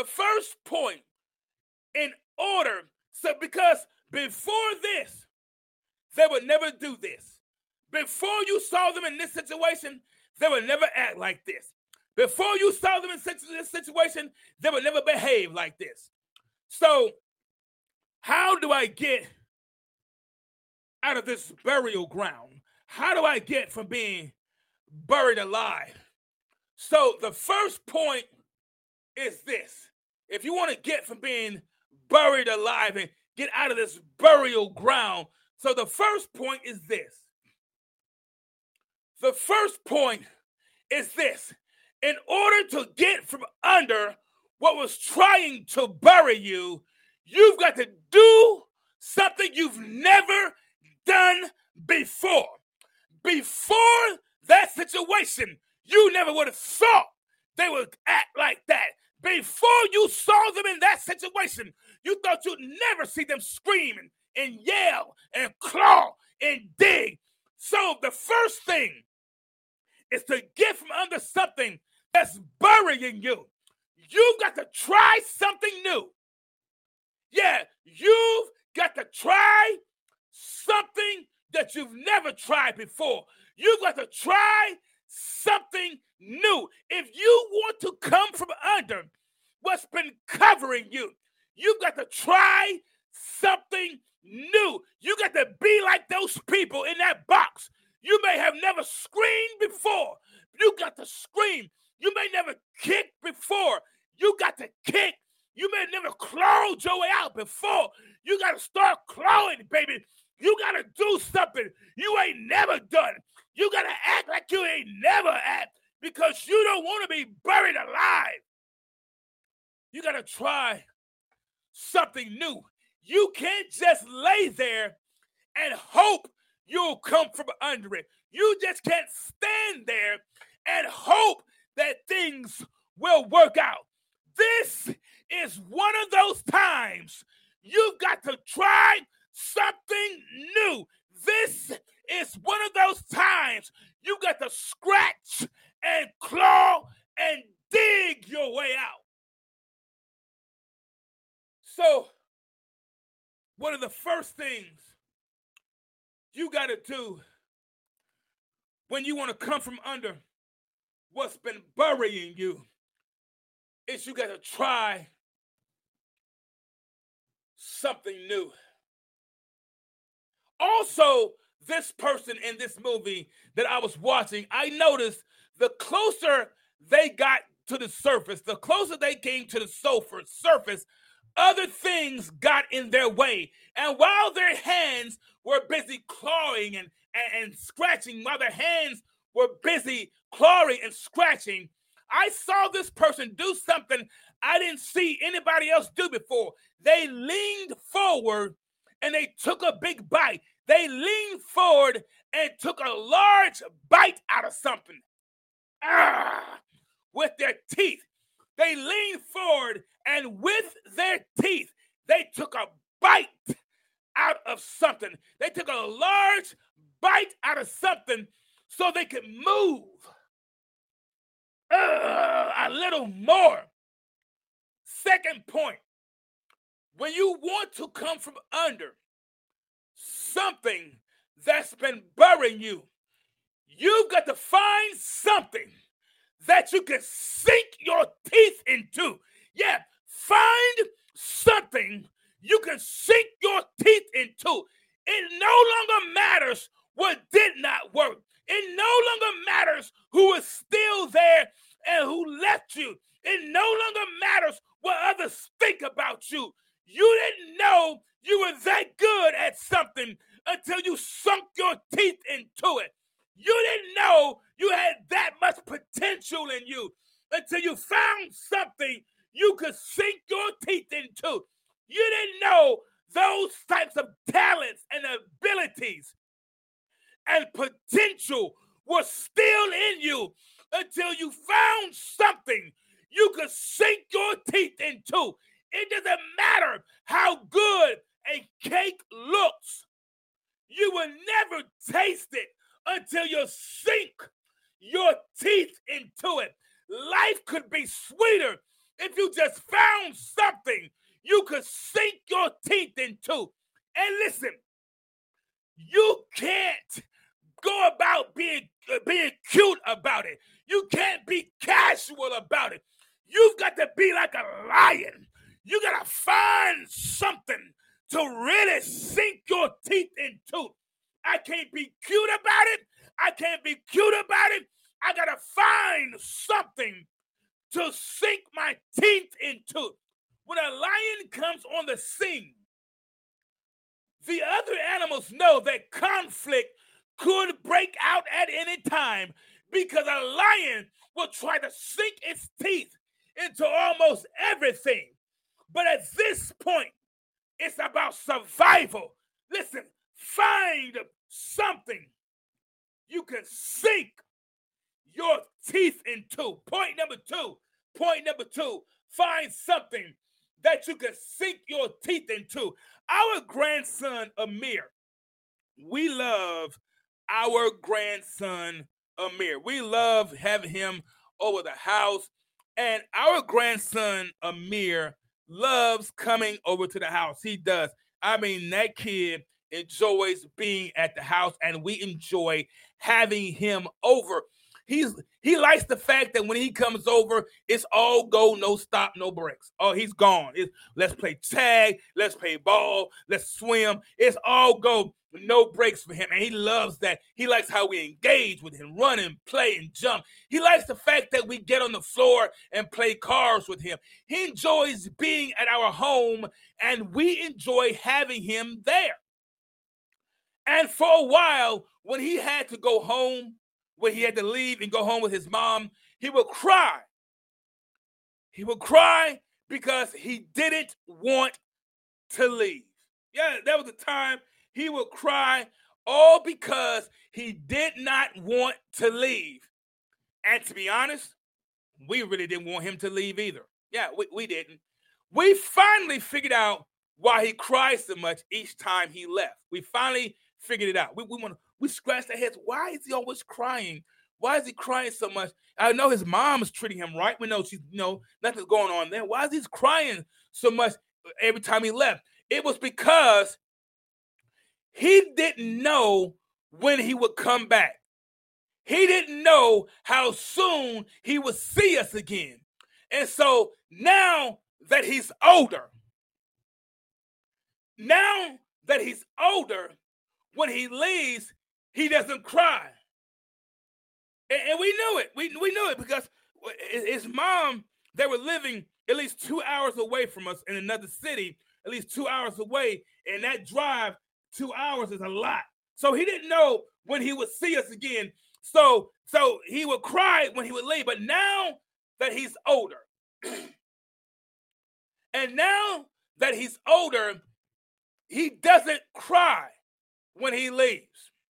because before this, they would never do this. Before you saw them in this situation, they would never act like this. Before you saw them in this situation, they would never behave like this. So how do I get out of this burial ground? How do I get from being buried alive? So the first point is this. If you want to get from being buried alive and get out of this burial ground, so the first point is this. The first point is this. In order to get from under what was trying to bury you, you've got to do something you've never done before. Before that situation, you never would have thought they would act like that. Before you saw them in that situation, you thought you'd never see them scream and yell and claw and dig. So the first thing is to get from under something that's burying you. You've got to try something new. Yeah, you've got to try something that you've never tried before. You've got to try something new. If you want to come from under what's been covering you, you've got to try something new. You got to be like those people in that box. You may have never screamed before. You got to scream. You may never kick before. You got to kick. You may never clawed your way out before. You got to start clawing, baby. You got to do something you ain't never done. You got to act like you ain't never act because you don't want to be buried alive. You got to try something new. You can't just lay there and hope you'll come from under it. You just can't stand there and hope that things will work out. This is one of those times you've got to try something new. This is one of those times you got to scratch and claw and dig your way out. So, one of the first things you got to do when you want to come from under what's been burying you is you got to try something new. Also, this person in this movie that I was watching, I noticed the closer they got to the surface, the closer they came to the surface, other things got in their way. And while their hands were busy clawing and scratching, while their hands were busy clawing and scratching, I saw this person do something I didn't see anybody else do before. They leaned forward and they took a big bite. They leaned forward and took a large bite out of something. With their teeth. They leaned forward and with their teeth, they took a bite out of something. They took a large bite out of something so they can move a little more. Second point, when you want to come from under something that's been burying you, you've got to find something that you can sink your teeth into. Yeah, find something you can sink your teeth into. It no longer matters what did not work. It no longer matters who is still there and who left you. It no longer matters what others think about you. You didn't know you were that good at something until you sunk your teeth into it. You didn't know you had that much potential in you until you found something you could sink your teeth into. You didn't know those types of talents and abilities and potential were still in you until you found something you could sink your teeth into. It doesn't matter how good a cake looks. You will never taste it until you sink your teeth into it. Life could be sweeter if you just found something you could sink your teeth into. And listen, you can't go about being cute about it. You can't be casual about it. You've got to be like a lion. You got to find something to really sink your teeth into. I can't be cute about it. I can't be cute about it. I got to find something to sink my teeth into. When a lion comes on the scene, the other animals know that conflict could break out at any time because a lion will try to sink its teeth into almost everything. But at this point, it's about survival. Listen, find something you can sink your teeth into. Point number two, find something that you can sink your teeth into. Our grandson, Amir, we love our grandson, Amir. We love having him over the house. And our grandson, Amir, loves coming over to the house. He does. I mean, that kid enjoys being at the house, and we enjoy having him over. He likes the fact that when he comes over, it's all go, no stop, no breaks. Oh, he's gone. Let's play tag, let's play ball, let's swim. It's all go, no breaks for him, and he loves that. He likes how we engage with him, run and play and jump. He likes the fact that we get on the floor and play cards with him. He enjoys being at our home, and we enjoy having him there. And for a while, when he had to go home, when he had to leave and go home with his mom, he would cry. He would cry because he didn't want to leave. Yeah, that was the time he would cry, all because he did not want to leave. And to be honest, we really didn't want him to leave either. Yeah, we didn't. We finally figured out why he cried so much each time he left. We finally figured it out. We scratched our heads. Why is he always crying? Why is he crying so much? I know his mom is treating him right. We know she's, nothing's going on there. Why is he crying so much every time he left? It was because he didn't know when he would come back. He didn't know how soon he would see us again. And so now that he's older, when he leaves, he doesn't cry. And we knew it. We knew it because his mom, they were living at least 2 hours away from us in another city, at least 2 hours away. And that drive, 2 hours is a lot. So he didn't know when he would see us again. So he would cry when he would leave. But now that he's older, he doesn't cry when he leaves.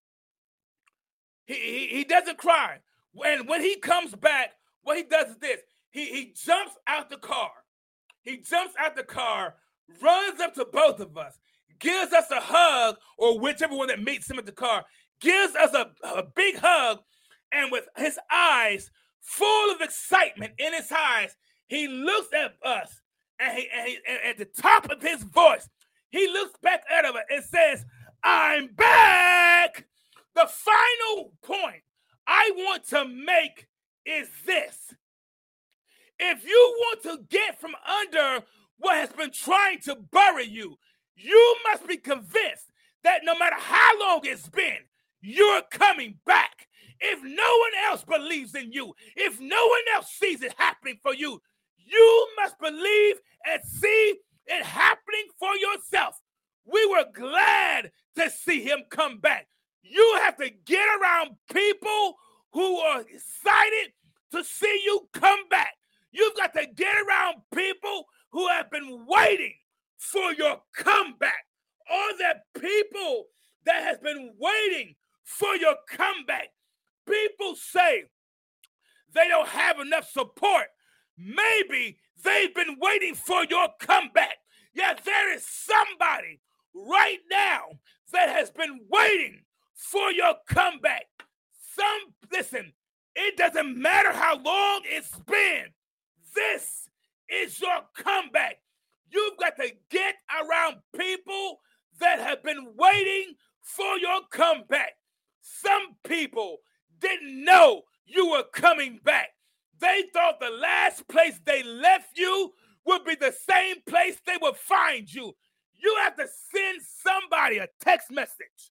He doesn't cry. When he comes back, what he does is this. He jumps out the car. He jumps out the car, runs up to both of us, gives us a hug, or whichever one that meets him at the car, gives us a big hug, and with his eyes full of excitement in his eyes, he looks at us, and at the top of his voice, he looks back at us and says, "I'm back." The final point I want to make is this. If you want to get from under what has been trying to bury you, you must be convinced that no matter how long it's been, you're coming back. If no one else believes in you, if no one else sees it happening for you, you must believe and see it happening for yourself. We were glad to see him come back. You have to get around people who are excited to see you come back. You've got to get around people who have been waiting for your comeback. All the people that has been waiting for your comeback. People say they don't have enough support. Maybe they've been waiting for your comeback. Yeah, there is somebody right now that has been waiting for your comeback. Listen, it doesn't matter how long it's been. This is your comeback. You've got to get around people that have been waiting for your comeback. Some people didn't know you were coming back. They thought the last place they left you would be the same place they would find you. You have to send somebody a text message.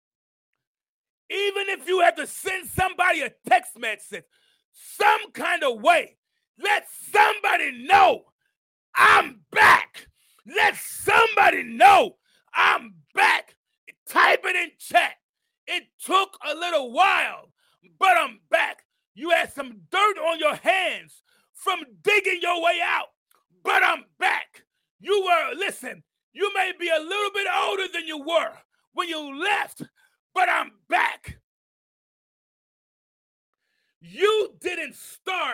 Even if you have to send somebody a text message, some kind of way, let somebody know I'm back. Let somebody know I'm back. Type it in chat. It took a little while, but I'm back. You had some dirt on your hands from digging your way out, but I'm back. You may be a little bit older than you were when you left, but I'm back. You didn't start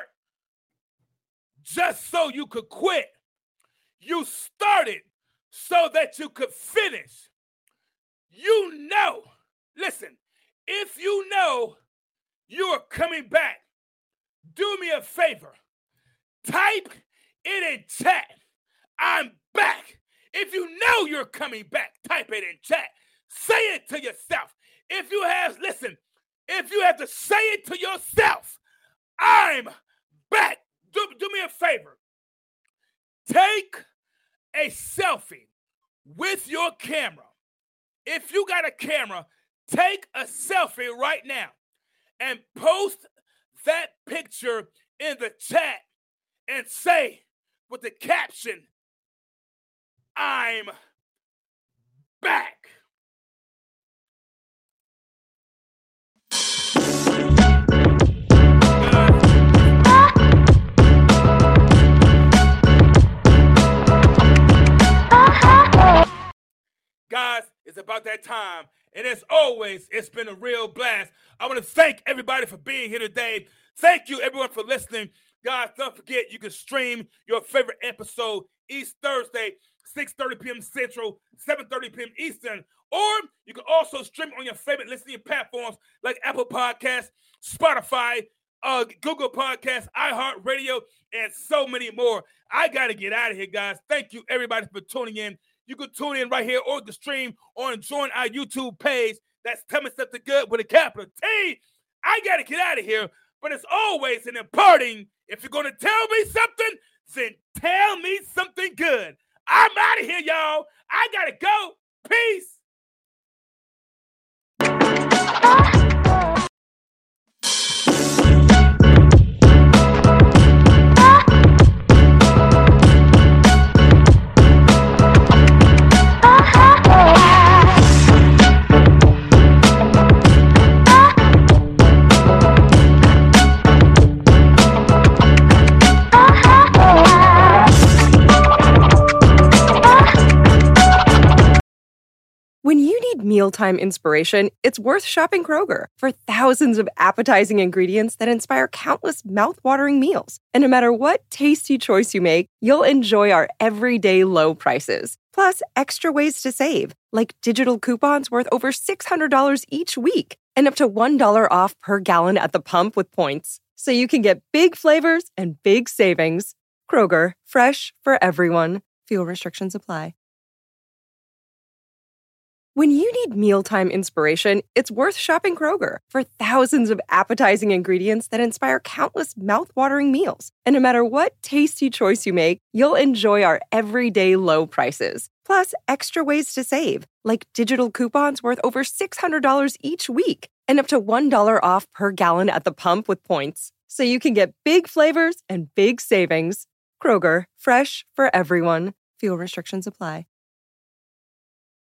just so you could quit. You started so that you could finish. You know, listen, if you know you are coming back, do me a favor. Type it in chat. I'm back. If you know you're coming back, type it in chat. Say it to yourself. If you have to say it to yourself, I'm back. Do me a favor. Take a selfie with your camera. If you got a camera, take a selfie right now and post that picture in the chat and say with the caption, I'm back. Guys, it's about that time. And as always, it's been a real blast. I want to thank everybody for being here today. Thank you, everyone, for listening. Guys, don't forget, you can stream your favorite episode each Thursday, 6:30 p.m. Central, 7:30 p.m. Eastern. Or you can also stream on your favorite listening platforms like Apple Podcasts, Spotify, Google Podcasts, iHeartRadio, and so many more. I got to get out of here, guys. Thank you, everybody, for tuning in. You can tune in right here or the stream or join our YouTube page. That's Tell Me Something Good with a capital T. I got to get out of here, but it's always an imparting. If you're going to tell me something, then tell me something good. I'm out of here, y'all. I got to go. Peace. When you need mealtime inspiration, it's worth shopping Kroger for thousands of appetizing ingredients that inspire countless mouth-watering meals. And no matter what tasty choice you make, you'll enjoy our everyday low prices. Plus, extra ways to save, like digital coupons worth over $600 each week and up to $1 off per gallon at the pump with points. So you can get big flavors and big savings. Kroger, fresh for everyone. Fuel restrictions apply. When you need mealtime inspiration, it's worth shopping Kroger for thousands of appetizing ingredients that inspire countless mouth-watering meals. And no matter what tasty choice you make, you'll enjoy our everyday low prices. Plus, extra ways to save, like digital coupons worth over $600 each week and up to $1 off per gallon at the pump with points. So you can get big flavors and big savings. Kroger, fresh for everyone. Fuel restrictions apply.